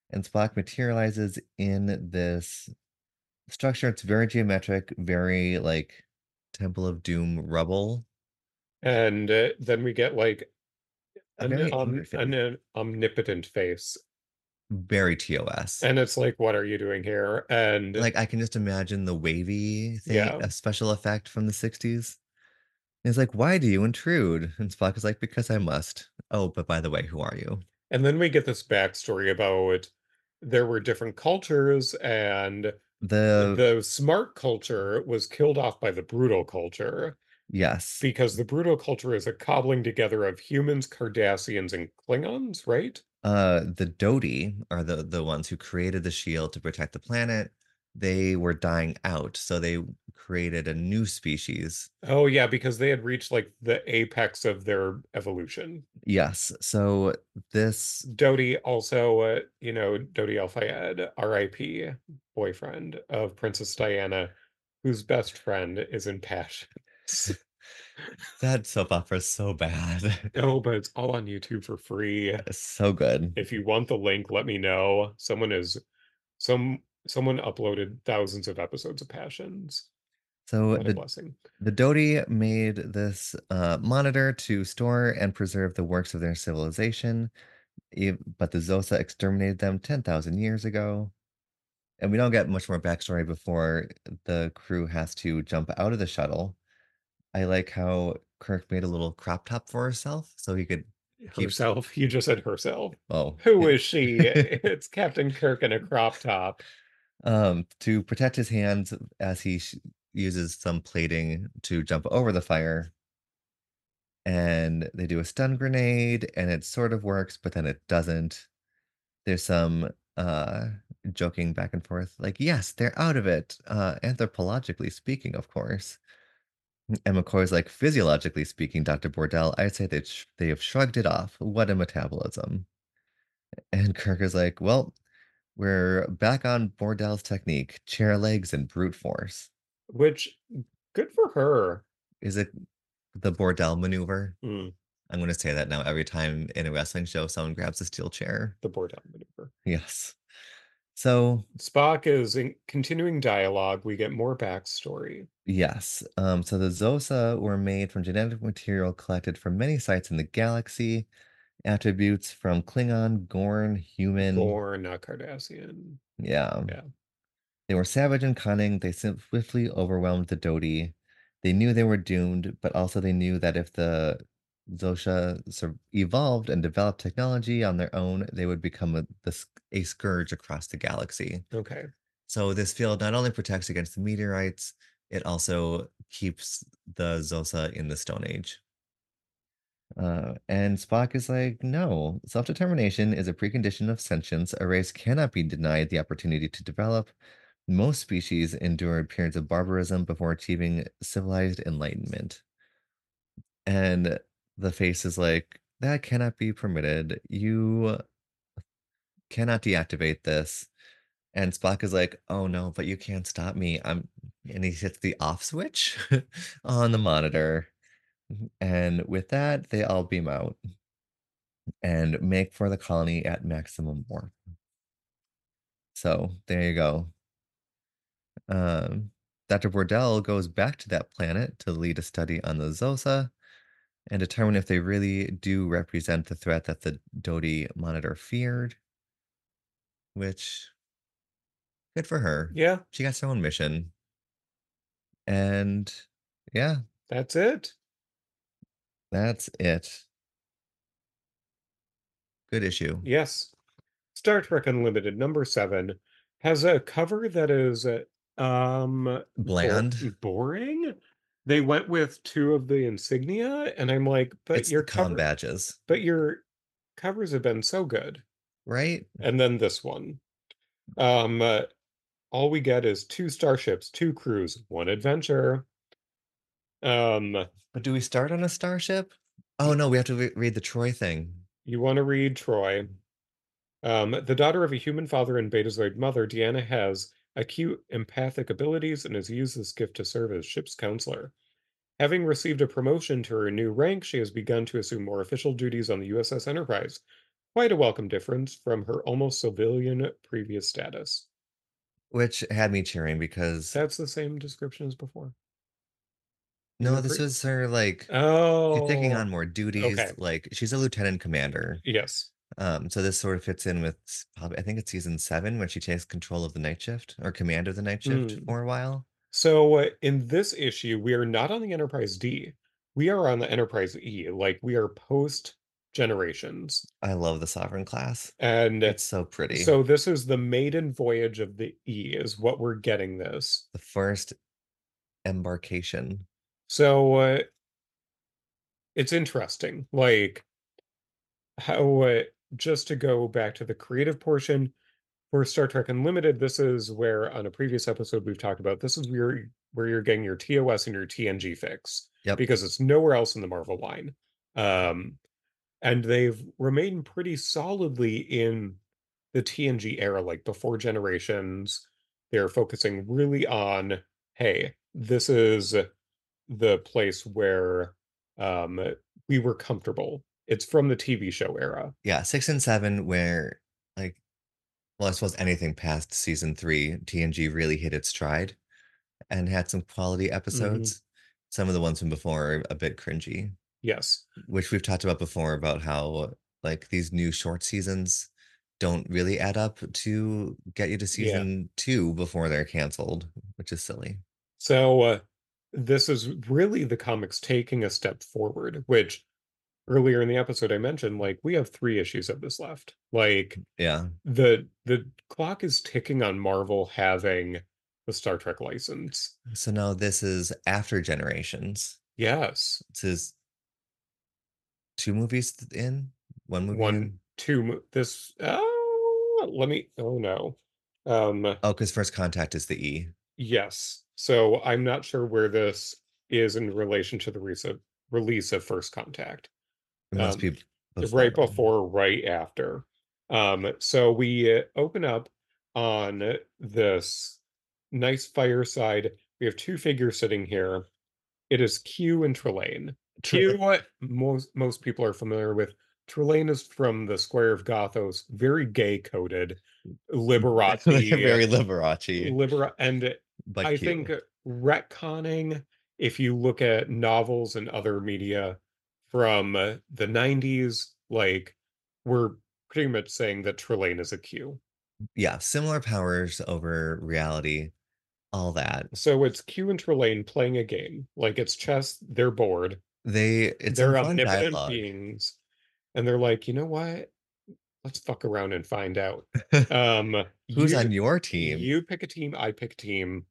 and Spock materializes in this structure. It's very geometric, very like Temple of Doom rubble, And uh, then we get like an, very angry um, face, an, uh, omnipotent face. very T O S. And it's like, what are you doing here? And Like I can just imagine the wavy thing, yeah. a special effect from the sixties. And he's like, "Why do you intrude?" And Spock is like, "Because I must." Oh, but by the way, who are you? And then we get this backstory about there were different cultures, and The the smart culture was killed off by the brutal culture yes. because the brutal culture is a cobbling together of humans, Cardassians, and Klingons, right? Uh, the Dodi are the the ones who created the shield to protect the planet. They were dying out, so they created a new species. Oh, yeah, because they had reached like the apex of their evolution. Yes, so this Dodi also, uh, you know, Dodi Al Fayed, R I P, boyfriend of Princess Diana, whose best friend is in Passions. that soap opera is so bad. Oh, but it's all on YouTube for free. It's so good. If you want the link, let me know. Someone is some someone uploaded thousands of episodes of Passions. So What a the blessing. the Dodi made this uh, monitor to store and preserve the works of their civilization, ev- but the Zosa exterminated them ten thousand years ago. And we don't get much more backstory before the crew has to jump out of the shuttle. I like how Kirk made a little crop top for herself so he could keep. Herself. You just said herself. Oh, Who is she? It's Captain Kirk in a crop top. um, to protect his hands as he sh- uses some plating to jump over the fire. And they do a stun grenade, and it sort of works, but then it doesn't. There's some uh joking back and forth, like, yes, they're out of it. Uh, anthropologically speaking, of course. And McCoy's like, physiologically speaking, Doctor Bordell, I'd say that sh- they have shrugged it off. What a metabolism. And Kirk is like, well, we're back on Bordell's technique, chair legs and brute force. Which, good for her. Is it the Bordell maneuver? Mm, I'm going to say that now every time in a wrestling show someone grabs a steel chair. the Bordello maneuver. Yes. So, Spock is in continuing dialogue. We get more backstory. yes. Um, so the Zosa were made from genetic material collected from many sites in the galaxy, attributes from Klingon, Gorn, human. Gorn, not Cardassian. Yeah. Yeah. They were savage and cunning. They swiftly overwhelmed the Dodi. They knew they were doomed, but also they knew that if the Zosha sur- evolved and developed technology on their own, they would become a, the, s- a scourge across the galaxy. Okay. So this field not only protects against the meteorites, it also keeps the Zosa in the Stone Age. Uh, and Spock is like, no, self determination is a precondition of sentience. A race cannot be denied the opportunity to develop. Most species endure periods of barbarism before achieving civilized enlightenment. And the face is like, that cannot be permitted. You cannot deactivate this. And Spock is like, oh no, but you can't stop me. I'm, and he hits the off switch on the monitor. And with that, they all beam out and make for the colony at maximum warp. So there you go. Um, Doctor Bordell goes back to that planet to lead a study on the Zosa and determine if they really do represent the threat that the Dodi monitor feared, which good for her. Yeah, She got her own mission. And yeah, that's it. that's it. Good issue. Yes. Star Trek Unlimited number seven has a cover that is uh, um bo Bland. boring. They went with two of the insignia, and I'm like, but It's the your comm cover, badges, but your covers have been so good. right? And then this one. Um, uh, all we get is two starships, two crews, one adventure. Um, But do we start on a starship? Oh no, we have to re- read the Troy thing. you want to read Troy. Um, the daughter of a human father and Betazoid mother, Deanna has acute empathic abilities and has used this gift to serve as ship's counselor. Having received a promotion to her new rank, she has begun to assume more official duties on the U S S Enterprise. Quite a welcome difference from her almost civilian previous status. Which had me cheering because That's the same description as before. In no, the this pre was her, like she's taking Oh, on more duties, okay. like, she's a lieutenant commander. Yes. Um, so this sort of fits in with s probably I think it's season seven when she takes control of the night shift or command of the night shift Mm. for a while. So, uh, in this issue, we are not on the Enterprise D. We are on the Enterprise E, like, we are post Generations. I love the Sovereign class. And It's so pretty. so this is the maiden voyage of the E is what we're getting this. The first embarkation. So, uh it's interesting, like, how, uh just to go back to the creative portion, for Star Trek Unlimited, this is where on a previous episode we've talked about, this is where where you're getting your T O S and your T N G fix, Yep. because it's nowhere else in the Marvel line. Um, and they've remained pretty solidly in the T N G era, like before Generations. They're focusing really on, hey, this is the place where um we were comfortable. It's from the T V show era. Yeah, six and seven where, like well, I suppose anything past season three, T N G really hit its stride and had some quality Mhm. episodes. Some of the ones from before are a bit cringy, Yes. which we've talked about before about how, like, these new short seasons don't really add up to get you to Yeah. season two before they're canceled, which is silly. So, uh, this is really the comics taking a step forward, which earlier in the episode I mentioned, like, we have three issues of this left. Like, Yeah. the the clock is ticking on Marvel having the Star Trek license. So now this is after Generations. Yes. This is two movies in? one movie One, in? two, mo this oh, let me oh, no. Um, Oh, 'cause First Contact is the E. yes. So, I'm not sure where this is in relation to the recent release of First Contact. It must Um, be before. right before, right after. Um, so we uh, open up on this nice fireside. We have two figures sitting here. It is Q and Trelane. True. Q, what most most people are familiar with. Trelane is from the Square of Gothos, very gay coded, Liberati, Very Liberace, Libera, and but I think cute. retconning, if you look at novels and other media from uh, the nineties, like, we're pretty much saying that Trelane is a Q. Yeah, similar powers over reality, all that. So it's Q and Trelane playing a game. Like, it's chess, they're bored, They it's some they're fun omnipotent dialogue. beings, and they're like, you know what? Let's fuck around and find out. Um, Who's you on your team? you pick a team, I pick a team.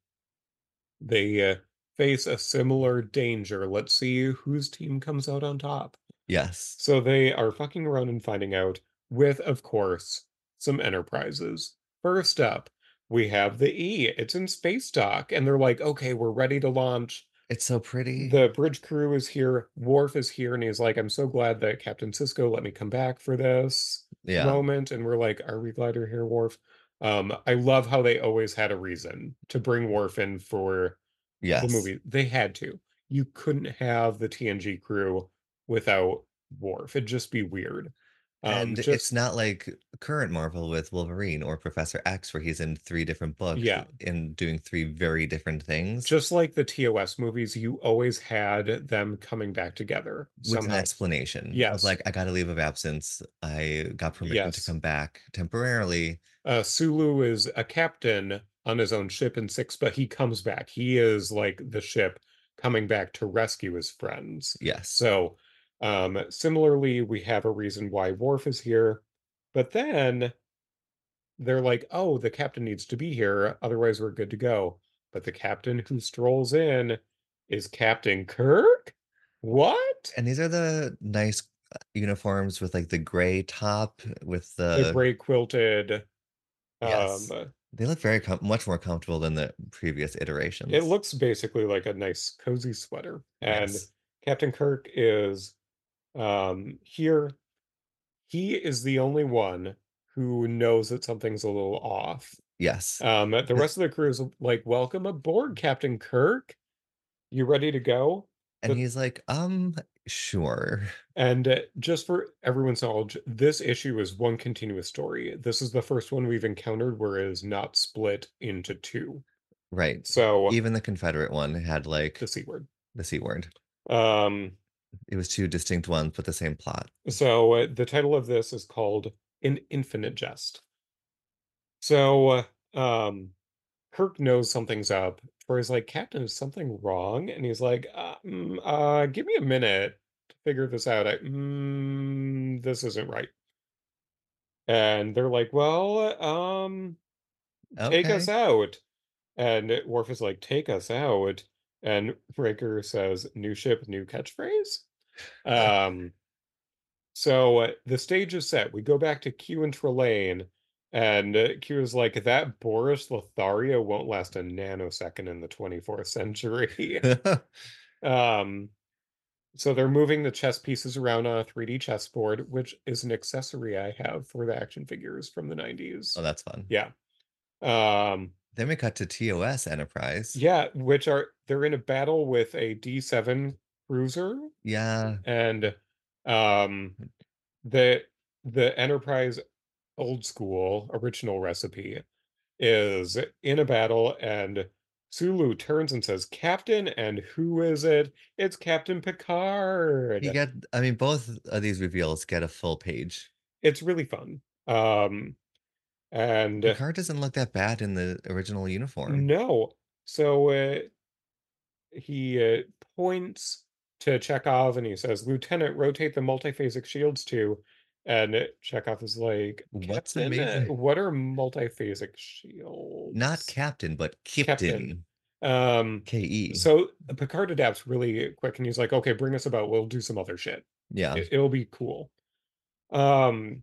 They uh, face a similar danger. Let's see whose team comes out on top. Yes. So they are fucking around and finding out with, of course, some enterprises. First up, we have the E. It's in space dock, and they're like, okay, we're ready to launch. It's so pretty. The bridge crew is here. Worf is here, and he's like, I'm so glad that Captain Cisco let me come back for this Yeah. moment. And we're like, are we glad you're here, Worf? Um, I love how they always had a reason to bring Worf in for the Yes. movie. They had to. You couldn't have the T N G crew without Worf. It'd just be weird. Um, And it's just not like current Marvel with Wolverine or Professor X where he's in three different books yeah, and doing three very different things just like the T O S movies, you always had them coming back together with an somehow. explanation of Yes, like, I got a leave of absence. I got permission to yes. come back temporarily. Uh, Sulu is a captain on his own ship in six, but he comes back. He is like the ship coming back to rescue his friends. Yes. So, um, similarly, we have a reason why Worf is here. But then they're like, oh, the captain needs to be here, otherwise we're good to go. But the captain who strolls in is Captain Kirk? What? And these are the nice uh, uniforms with like the gray top with The the gray quilted, um, yes. They look very com much more comfortable than the previous it iterations. looks basically like a nice cozy sweater. And Yes. Captain Kirk is um here. He is the only one who knows that something's a little off. Yes. Um, the Uh, rest of the crew is like, welcome aboard, Captain Kirk. You ready to go? and But he's like, "Um, Sure. And uh, just for everyone's knowledge, this issue is one continuous story. This is the first one we've encountered where it is not split into two. Right. So Even the Confederate one had, the like, C word. the C word. Um, It was two distinct ones with the same plot. so uh, the title of this is called An Infinite Jest. So uh, um, Kirk knows something's up. Troy's like, Captain, is something wrong? And he's like, uh, mm, uh, give me a minute to figure this out. I, mm, this isn't right. And they're like, well, um, take us Okay. out. And Worf is like, take us out. And Riker says, new ship, new catchphrase. Um, so uh, the stage is set. We go back to Q and Trelane, and uh, Q is like, that Boris Lothario won't last a nanosecond in the twenty-fourth century. um, so they're moving the chess pieces around on a three D chessboard, which is an accessory I have for the action figures from the Oh, nineties. that's fun. Yeah. Um, Then we cut to T O S Enterprise. yeah, which are they're in a battle with a D seven cruiser, Yeah, and um the the Enterprise old school original recipe is in a battle, and Sulu turns and says, Captain, and who is it? It's Captain he Picard. get I mean, both of these reveals get a full page. It's really fun. Um, and Picard doesn't look that bad in the original uniform. no, so uh, he uh, points to Chekhov and he says, Lieutenant, rotate the multiphasic shields to. And Chekhov is like, What's Captain, uh, amazing? what are multiphasic Not shields? Captain, but Captain. Kipton. Um, K E. so Picard adapts really quick and he's like, okay, bring us about. We'll do some other shit. Yeah. It, it'll be cool. Um,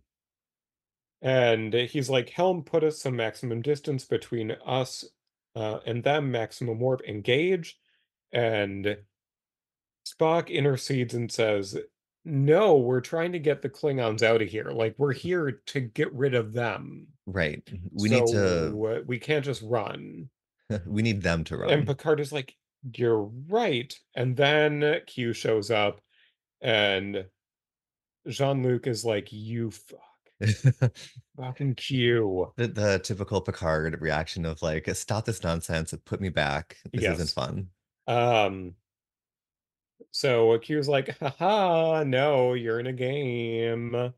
and he's like, Helm, put us some maximum distance between us uh, and them, maximum warp, engage. And Spock intercedes and says, no, we're trying to get the Klingons out of here. Like, we're here to get rid of them. Right. We need to So uh, we can't just run. we need them to And run. Picard is like, you're right. And then Q shows up, and Jean-Luc is like, you fuck. the, Fucking Q. the typical Picard reaction of like, stop this nonsense, put me back. This isn't Yes. fun. Um, so Q's like, haha, no, you're in a game.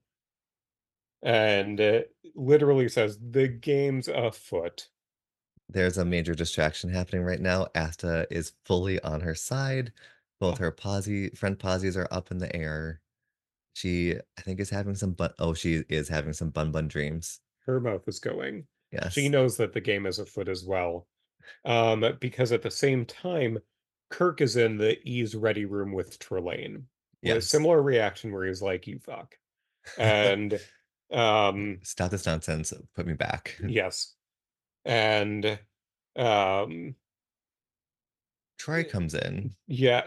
And it literally says, the game's afoot. There's a major distraction happening right now. Asta is fully on her side. Both Oh, her posse friend posies are up in the air. She, I think, is having some bun. Oh, she is having some bun bun dreams. her mouth is going. She Yes. knows that the game is afoot as well. Um, because at the same time, Kirk is in the E's ready room with Trelane with a Yes. similar reaction where he's like, you fuck. And um, Stop this nonsense. Put me back. yes. And um, Troy comes in. yeah.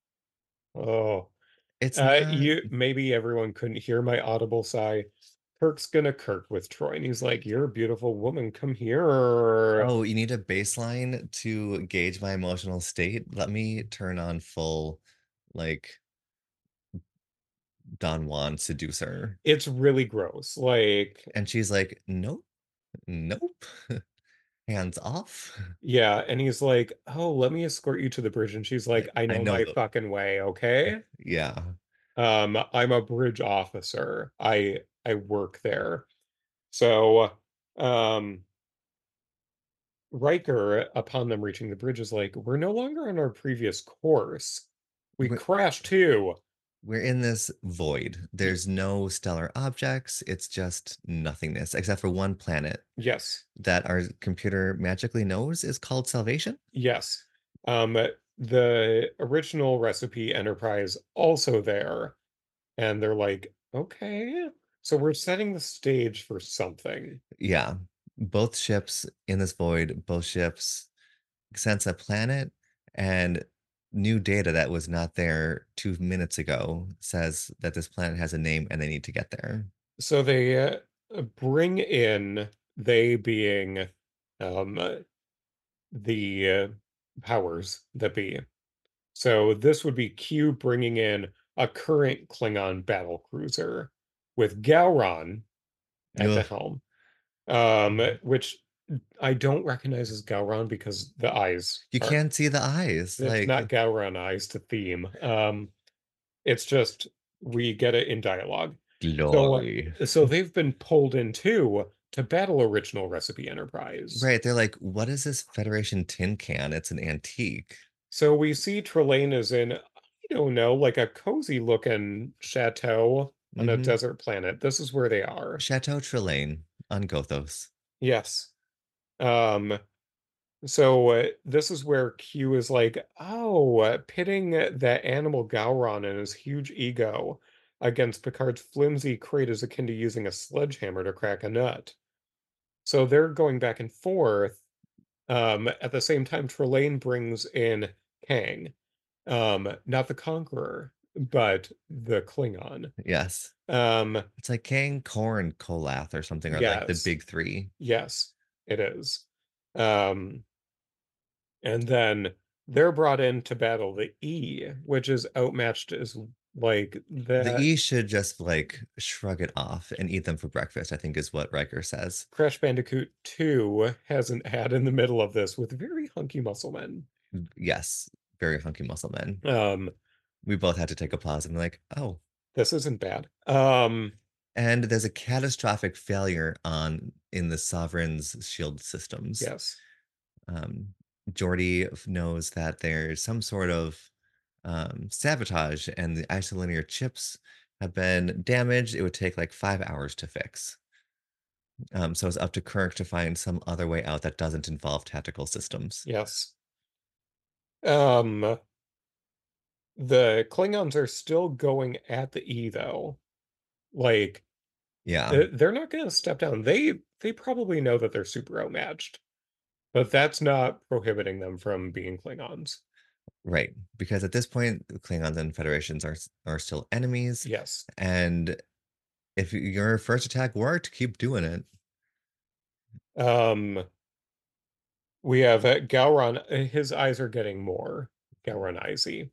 Oh, It's uh, not. you maybe everyone couldn't hear my audible sigh. Kirk's gonna Kirk with Troy, and he's like, "You're a beautiful woman. Come here." Oh, you need a baseline to gauge my emotional state. Let me turn on full, like, Don Juan seducer. It's really gross. Like, And she's like, nope, nope, hands off. yeah, and he's like, "Oh, let me escort you to the bridge." And she's I, like, "I I know know my the, fucking way, okay? yeah. Um, I'm a bridge officer. I I work there." So, um, Riker, upon them reaching the bridge, is like, "We're no longer on our previous course. We We're, crashed too." we're in this void. There's no stellar objects. It's just nothingness, except for one planet Yes. that our computer magically knows is called Salvation. Yes. Um, the original recipe Enterprise also there, and they're like, okay, so we're setting the stage for something. Yeah. Both ships in this void, both ships sense a planet, and new data that was not there two minutes ago says that this planet has a name and they need to get there. So they uh, bring in, they being um, uh, the uh, powers that be. So this would be Q bringing in a current Klingon battle cruiser with Gowron at the Ugh. helm, um, which I don't recognize as Gowron because the eyes You are can't see the eyes, it's like, not Gowron eyes to theme. Um, it's just we get it in dialogue. So glory. so they've been pulled in too to battle original Recipe Enterprise. Right, they're like, "What is this Federation tin can? It's an antique." So we see Trelane is in, I don't know, like a cozy looking chateau on a Mhm. desert planet. This is where they are. Chateau Trelane on Gothos. Yes. Um, so uh, this is where Q is like, oh, uh, pitting that animal Gowron and his huge ego against Picard's flimsy crate is akin to using a sledgehammer to crack a nut. So they're going back and forth. Um, at the same time, Trelane brings in Kang, um, not the Conqueror, but the Klingon. Yes. Um, It's like Kang, Korn, Kolath or something, or like the yes, big three. yes, it is. Um, and then they're brought in to battle the E, which is outmatched as like The that E should just, like, shrug it off and eat them for breakfast, I think is what Riker says. Crash Bandicoot two hasn't had in the middle of this with very hunky muscle men. Yes, very hunky muscle men. Um, We both had to take a pause and be like, "Oh." this isn't bad. Um, And there's a catastrophic failure on in the Sovereign's shield systems. yes. Um, Geordi f knows that there's some sort of, um, sabotage and the isolinear chips have been damaged. It would take, like, five hours to fix. Um, so it's up to Kirk to find some other way out that doesn't involve tactical systems. Yes. Um, the Klingons are still going at the E though. Like Yeah, uh, they're not going to step down. They they probably know that they're super outmatched, but that's not prohibiting them from being Klingons. right, because at this point, the Klingons and Federations are s are still enemies, Yes. and if your first attack worked, keep doing it. Um, we have uh, Gowron. uh, His eyes are getting more Gowron eyesy,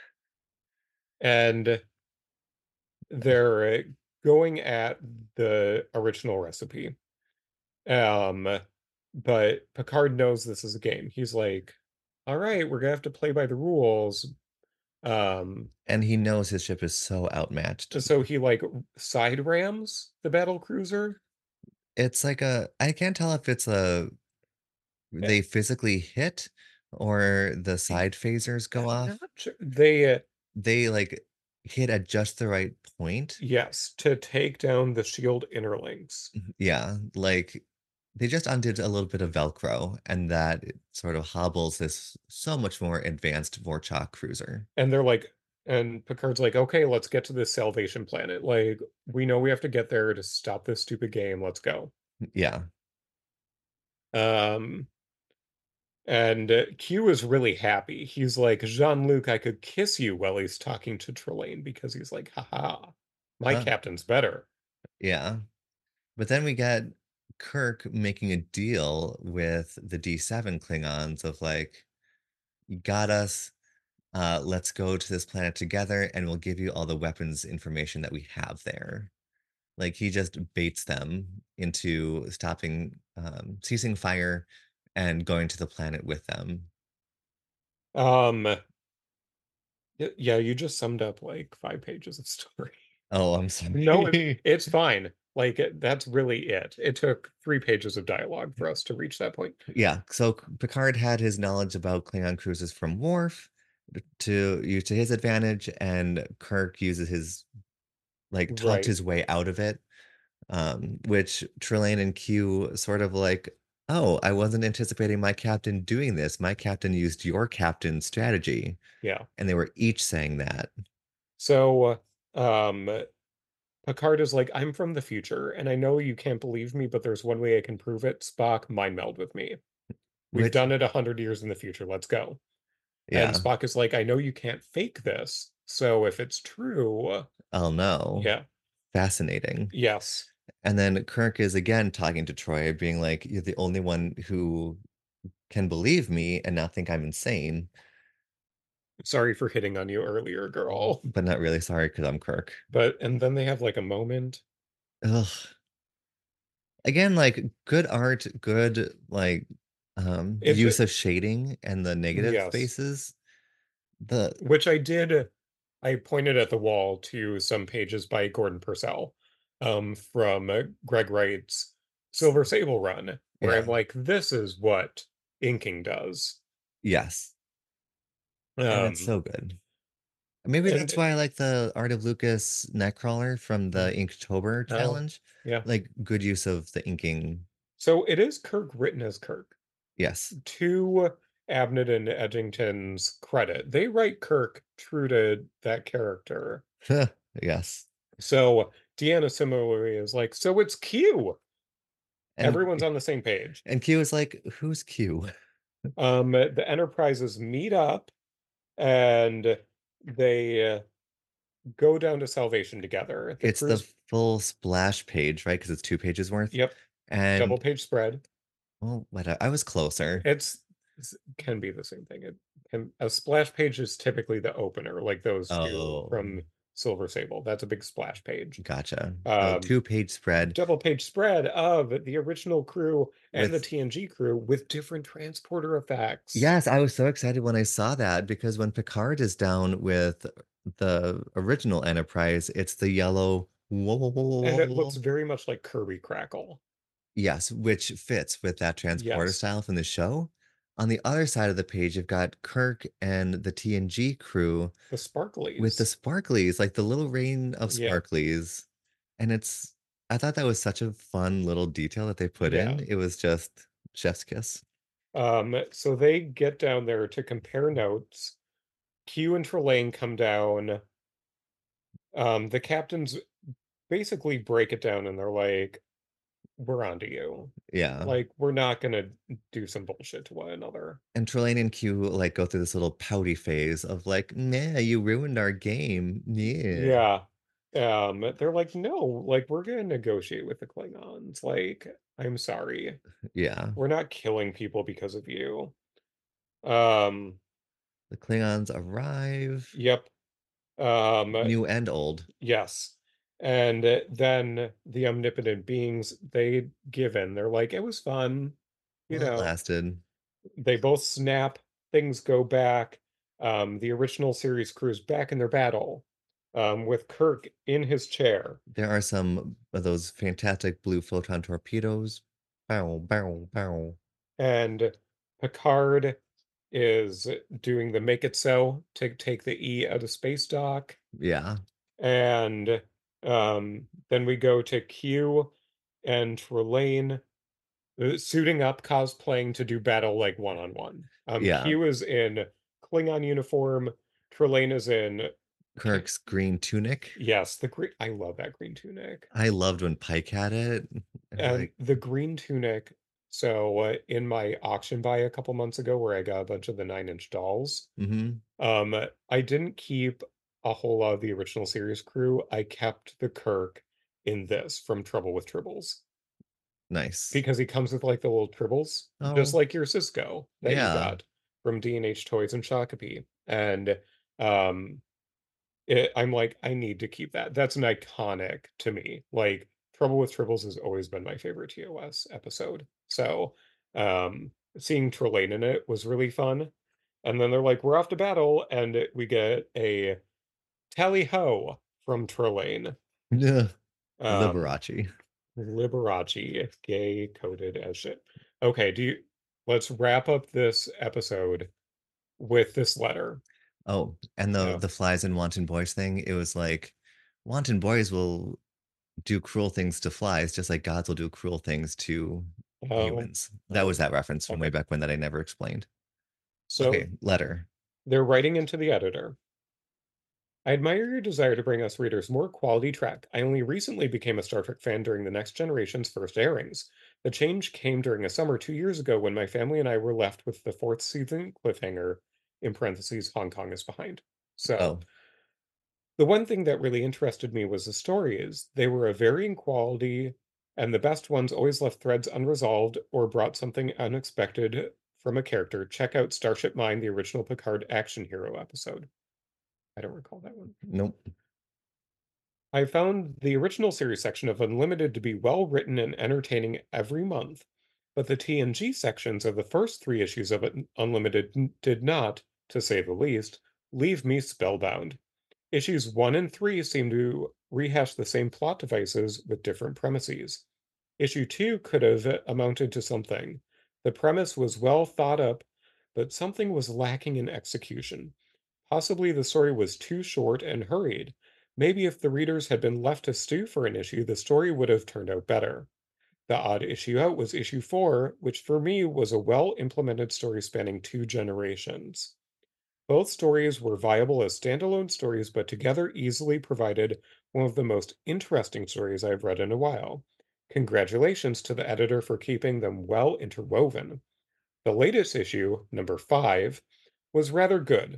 and they're uh, going at the original recipe. Um, but Picard knows this is a game. He's like, "All right, we're gonna have to play by the rules." Um, And he knows his ship is so outmatched. so he like side rams the battle cruiser. It's like a I can't tell if it's a Eh, they physically hit or the I- side phasers go I'm off. not sure. They, uh, They, like, hit at just the right point. yes, to take down the shield interlinks, Yeah, like, they just undid a little bit of Velcro, and that it sort of hobbles this so much more advanced Vorchak cruiser. and they're like, and Picard's like, "Okay, let's get to this Salvation Planet. Like, we know we have to get there to stop this stupid game. Let's go." Yeah. Um, And uh, Q is really happy. He's like, Jean-Luc, I could kiss you while he's talking to Trelane because he's like, haha, my Huh, captain's better. yeah. But then we get Kirk making a deal with the D seven Klingons of, like, "You got us. Uh, let's go to this planet together, and we'll give you all the weapons information that we have there." Like, he just baits them into stopping, um, ceasing fire and going to the planet with them. Um, y- yeah, you just summed up like five pages of story. Oh, I'm No, it, sorry. it's fine. Like, it, that's really it. It took three pages of dialogue for us to reach that point. Yeah, so K Picard had his knowledge about Klingon cruises from Worf to use to his advantage, and Kirk uses his like, talked Right. his way out of it, um, which Trelane and Q sort of like, "Oh, I wasn't anticipating my captain doing this. My captain used your captain's strategy." Yeah. And they were each saying that, So, um, Picard is like, I'm from the future, and I know you can't believe me, but there's one way I can prove it. Spock, mind meld with me. We've which done it a hundred years in the future. Let's go. And yeah, Spock is like, I know you can't fake this. So if it's true, I'll know. yeah, Fascinating. yes. And then Kirk is again talking to Troy, being like, "You're the only one who can believe me and not think I'm insane." Sorry for hitting on you earlier, girl. But not really sorry because 'cause I'm Kirk. But and then they have, like, a moment. Ugh. Again, like, good art, good, like, um, It's a use of shading and the negative yes. spaces. The Which I did I pointed at the wall to some pages by Gordon Purcell, um, from, uh, Greg Wright's Silver Sable run, where I'm yeah. like, "This is what inking does." Yes, and it's Um, so good. Maybe that's and why I like the Art of Lucas Nightcrawler from the mm, Inktober oh, challenge. yeah. Like, good use of the inking. So it is Kirk written as Kirk. Yes. To Abnett and Edgington's credit, they write Kirk true to that character. Yes. So Deanna similarly is like, "So it's Q." And Everyone's on the same page. and Q is like, "Who's Q?" Um, the Enterprises meet up and they, uh, go down to Salvation together. The It's the crew's full splash page, right? Because it's two pages worth, yep, double and page spread. well, what I was closer. It's it's can be the same thing. It can a splash page is typically the opener, like those two Oh, from Silver Sable. That's a big splash page. gotcha. So Um, two-page spread double page spread of the original crew and the with T N G crew with different transporter effects. yes, I was so excited when I saw that because when Picard is down with the original Enterprise, it's the yellow "whoa, whoa, whoa, whoa, And it looks whoa." very much like Kirby Crackle. Yes, which fits with that transporter Yes. style from the show. On the other side of the page, you've got Kirk and the T N G crew The with the sparklies. sparklies, like the little rain of Yeah. sparklies. And it's I thought that was such a fun little detail that they put Yeah. in. It was just chef's kiss. Um, so they get down there to compare notes. Q and Trelane come down. Um, the captains basically break it down and they're like, we're on to you. Yeah. Like, we're not gonna do some bullshit to one another. And Trelane and Q like go through this little pouty phase of like, nah, you ruined our game. Yeah. Yeah. Um, they're like, no, like we're gonna negotiate with the Klingons. Like, I'm sorry. Yeah. We're not killing people because of you. Um, The Klingons arrive, yep. Um, new and old. yes. And uh, then the omnipotent beings, they give in. They're like, it was fun. You Well, it know, lasted. they both snap, things go back. Um, the original series crew's back in their battle, um, with Kirk in his chair. There are some of those fantastic blue photon torpedoes. Bow, bow, bow. And Picard is doing the make it so to take the E out of space dock. Yeah. And um, then we go to Q and Trelane uh, suiting up, cosplaying to do battle like one on one. Um, Yeah. Q is in Klingon uniform. Trelane is in ca- Kirk's green tunic. yes, the green. I love that green tunic. I loved when Pike had it. I was And like, the green tunic. So uh, in my auction buy a couple months ago, where I got a bunch of the nine inch dolls, mm-hmm. um, I didn't keep a whole lot of the original series crew. I kept the Kirk in this from Trouble with Tribbles Nice. because he comes with like the little tribbles, just Oh, like your Cisco that you yeah. got from D and H Toys and Shakopee. And um, it, I'm like, I need to keep that. That's an iconic to me. Like Trouble with Tribbles has always been my favorite T O S episode. So um, seeing Trelane in it was really fun. And then they're like, we're off to battle, and we get a tally ho from Trelane. Yeah. Um, Liberace. Liberace, gay coded as shit. Okay, do you let's wrap up this episode with this letter. Oh, and the Yeah. the flies and wanton boys thing, it was like wanton boys will do cruel things to flies, just like gods will do cruel things to Oh, humans. That was oh, that reference from way okay. back when that I never explained. So Okay, letter. they're writing into the editor. I admire your desire to bring us readers more quality Trek. I only recently became a Star Trek fan during the Next Generation's first airings. The change came during a summer two years ago when my family and I were left with the fourth season cliffhanger, in parentheses, Hong Kong is behind. So, Oh, the one thing that really interested me was the stories. They were of varying quality, and the best ones always left threads unresolved or brought something unexpected from a character, check out Starship Mine, the original Picard action hero episode. I don't recall that one. Nope. I found the original series section of Unlimited to be well written and entertaining every month, but the T N G sections of the first three issues of it- Unlimited n- did not, to say the least, leave me spellbound. Issues one and three seem to rehash the same plot devices with different premises. Issue two could have amounted to something. The premise was well thought up, but something was lacking in execution. Possibly the story was too short and hurried. Maybe if the readers had been left to stew for an issue, the story would have turned out better. The odd issue out was issue four, which for me was a well implemented story spanning two generations. Both stories were viable as standalone stories, but together easily provided one of the most interesting stories I've read in a while. Congratulations to the editor for keeping them well interwoven. The latest issue, number five, was rather good.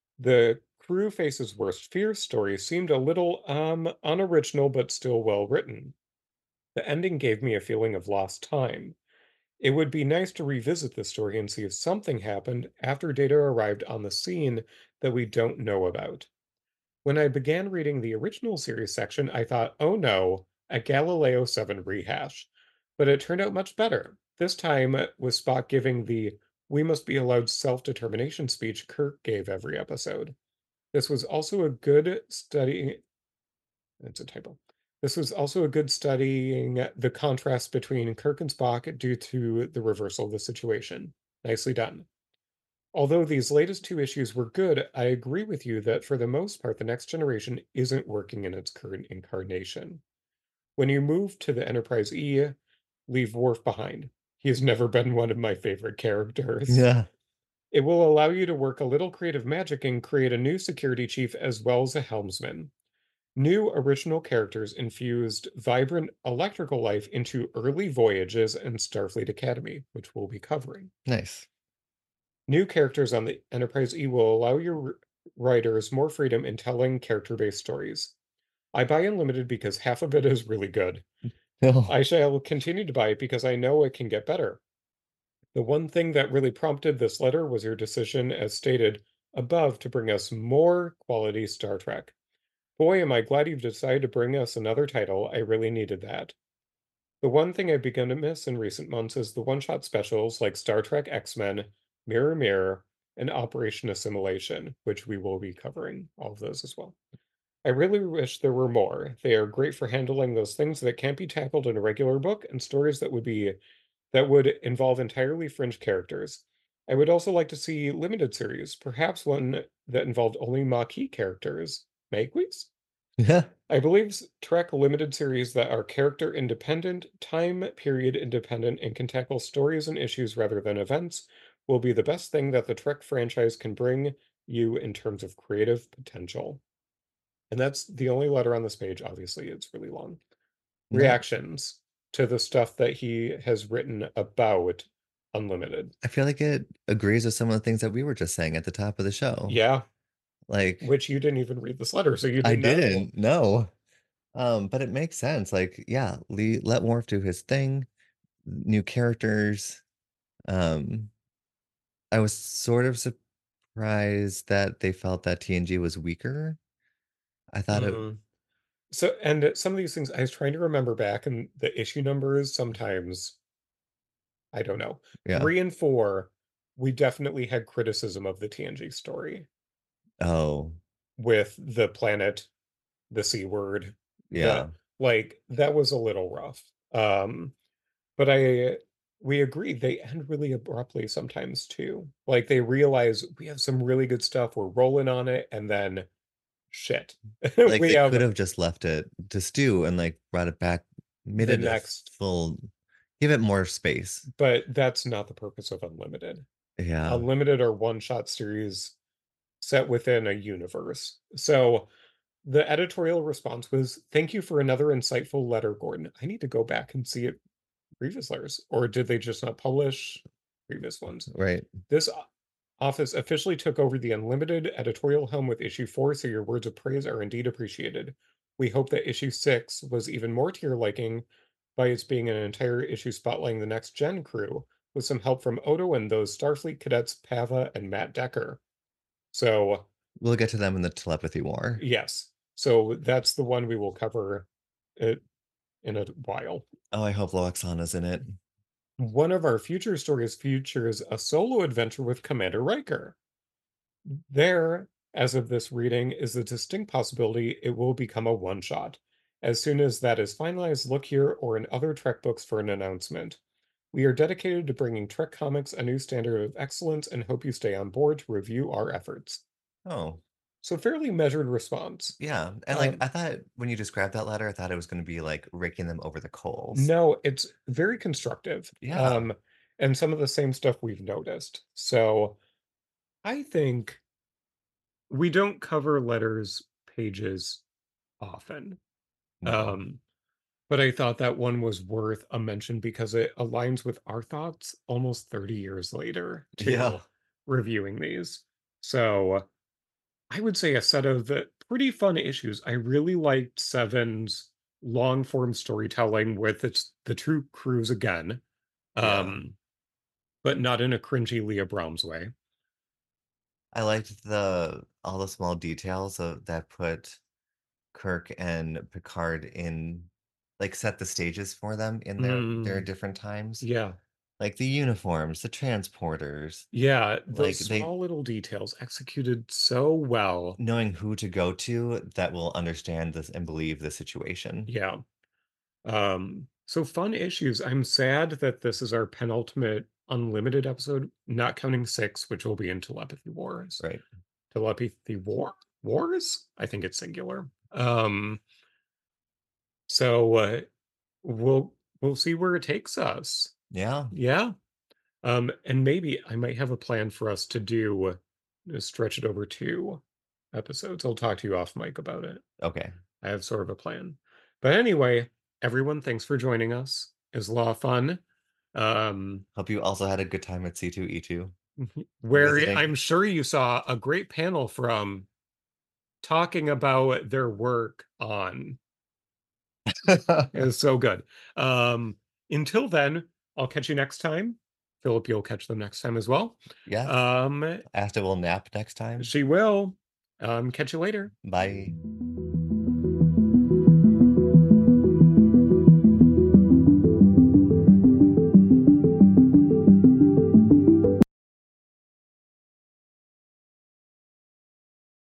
The crew faces worst fears story seemed a little um unoriginal but still well written. The ending gave me a feeling of lost time. It would be nice to revisit the story and see if something happened after Data arrived on the scene that we don't know about. When I began reading the original series section, I thought, oh no, a Galileo seven rehash. But it turned out much better. This time with Spock giving the we must be allowed self determination speech Kirk gave every episode. This was also a good study. It's a typo. This was also a good studying the contrast between Kirk and Spock due to the reversal of the situation. Nicely done. Although these latest two issues were good, I agree with you that for the most part, the next generation isn't working in its current incarnation. When you move to the Enterprise E, leave Worf behind. He has never been one of my favorite characters. Yeah. It will allow you to work a little creative magic and create a new security chief as well as a helmsman. New original characters infused vibrant electrical life into early voyages and Starfleet Academy, which we'll be covering. Nice. New characters on the Enterprise E will allow your writers more freedom in telling character based stories. I buy Unlimited because half of it is really good. No. I shall continue to buy it because I know it can get better. The one thing that really prompted this letter was your decision, as stated above, to bring us more quality Star Trek. Boy, am I glad you've decided to bring us another title. I really needed that. The one thing I've begun to miss in recent months is the one-shot specials like Star Trek X-Men, Mirror Mirror, and Operation Assimilation, which we will be covering all of those as well. I really wish there were more. They are great for handling those things that can't be tackled in a regular book and stories that would be that would involve entirely fringe characters. I would also like to see limited series, perhaps one that involved only Maquis characters. Maquis? Yeah. I believe Trek limited series that are character independent, time period independent, and can tackle stories and issues rather than events will be the best thing that the Trek franchise can bring you in terms of creative potential. And that's the only letter on this page. Obviously, it's really long. No. Reactions to the stuff that he has written about Unlimited. I feel like it agrees with some of the things that we were just saying at the top of the show. Yeah, Like, which you didn't even read this letter, so you I didn't know. didn't know. Um, but it makes sense. Like, yeah, Lee, let Worf do his thing, new characters. Um, I was sort of surprised that they felt that T N G was weaker. I thought it, Mm. So, and some of these things I was trying to remember back, and the issue numbers sometimes, I don't know. yeah. Three and four, we definitely had criticism of the T N G story Oh, with the planet, the C word, yeah. that like that was a little rough. Um, but I we agree they end really abruptly sometimes too. Like they realize we have some really good stuff, we're rolling on it, and then shit. Like We they could have have just left it to stew and like brought it back, made the it a next, full, give it more space. but that's not the purpose of Unlimited. Yeah. Unlimited are one-shot series set within a universe. So the editorial response was, "Thank you for another insightful letter, Gordon." I need to go back and see it previous letters, or did they just not publish previous ones? Right. This o- office officially took over the Unlimited editorial helm with issue four, so your words of praise are indeed appreciated. We hope that issue six was even more to your liking by its being an entire issue spotlighting the next gen crew. with some help from Odo and those Starfleet cadets Pava and Matt Decker. So, We'll get to them in the telepathy war. yes. So that's the one we will cover it in a while. Oh, I hope Loxana's in it. One of our future stories features a solo adventure with Commander Riker. There, as of this reading, is a distinct possibility it will become a one-shot. As soon as that is finalized, look here or in other Trek books for an announcement. We are dedicated to bringing Trek comics a new standard of excellence and hope you stay on board to review our efforts. Oh, So fairly measured response. yeah. And like Um, I thought when you described that letter, I thought it was going to be like raking them over the coals. no, it's very constructive. Yeah. Um, and some of the same stuff we've noticed. So I think we don't cover letters pages often. No. Um, but I thought that one was worth a mention because it aligns with our thoughts almost thirty years later, Yeah. too, reviewing these. So I would say a set of uh, pretty fun issues. I really liked Seven's long form storytelling with its the true cruise again, Yeah. um, but not in a cringy Leah Brahms way. I liked the all the small details of that put Kirk and Picard in like set the stages for them in their their Mm, different times. yeah. Like the uniforms, the transporters, Yeah, like those they small little details executed so well. knowing who to go to that will understand this and believe the situation. Yeah. Um, so fun issues. I'm sad that this is our penultimate unlimited episode, not counting six, which will be in Telepathy Wars. Right. Telepathy War Wars? I think it's singular. Um, so uh, we'll we'll see where it takes us. Yeah. Yeah. Um, and maybe I might have a plan for us to do uh, stretch it over two episodes. I'll talk to you off mic about it. Okay. I have sort of a plan. But anyway, everyone, thanks for joining us. It was a lot of fun. Um, Hope you also had a good time at C two E two where visiting. I'm sure you saw a great panel from talking about their work on. It was so good. Um, until then, I'll catch you next time. Philip, you'll catch them next time as well. Yes. Um, Asta will nap next time. she will. Um, catch you later. Bye.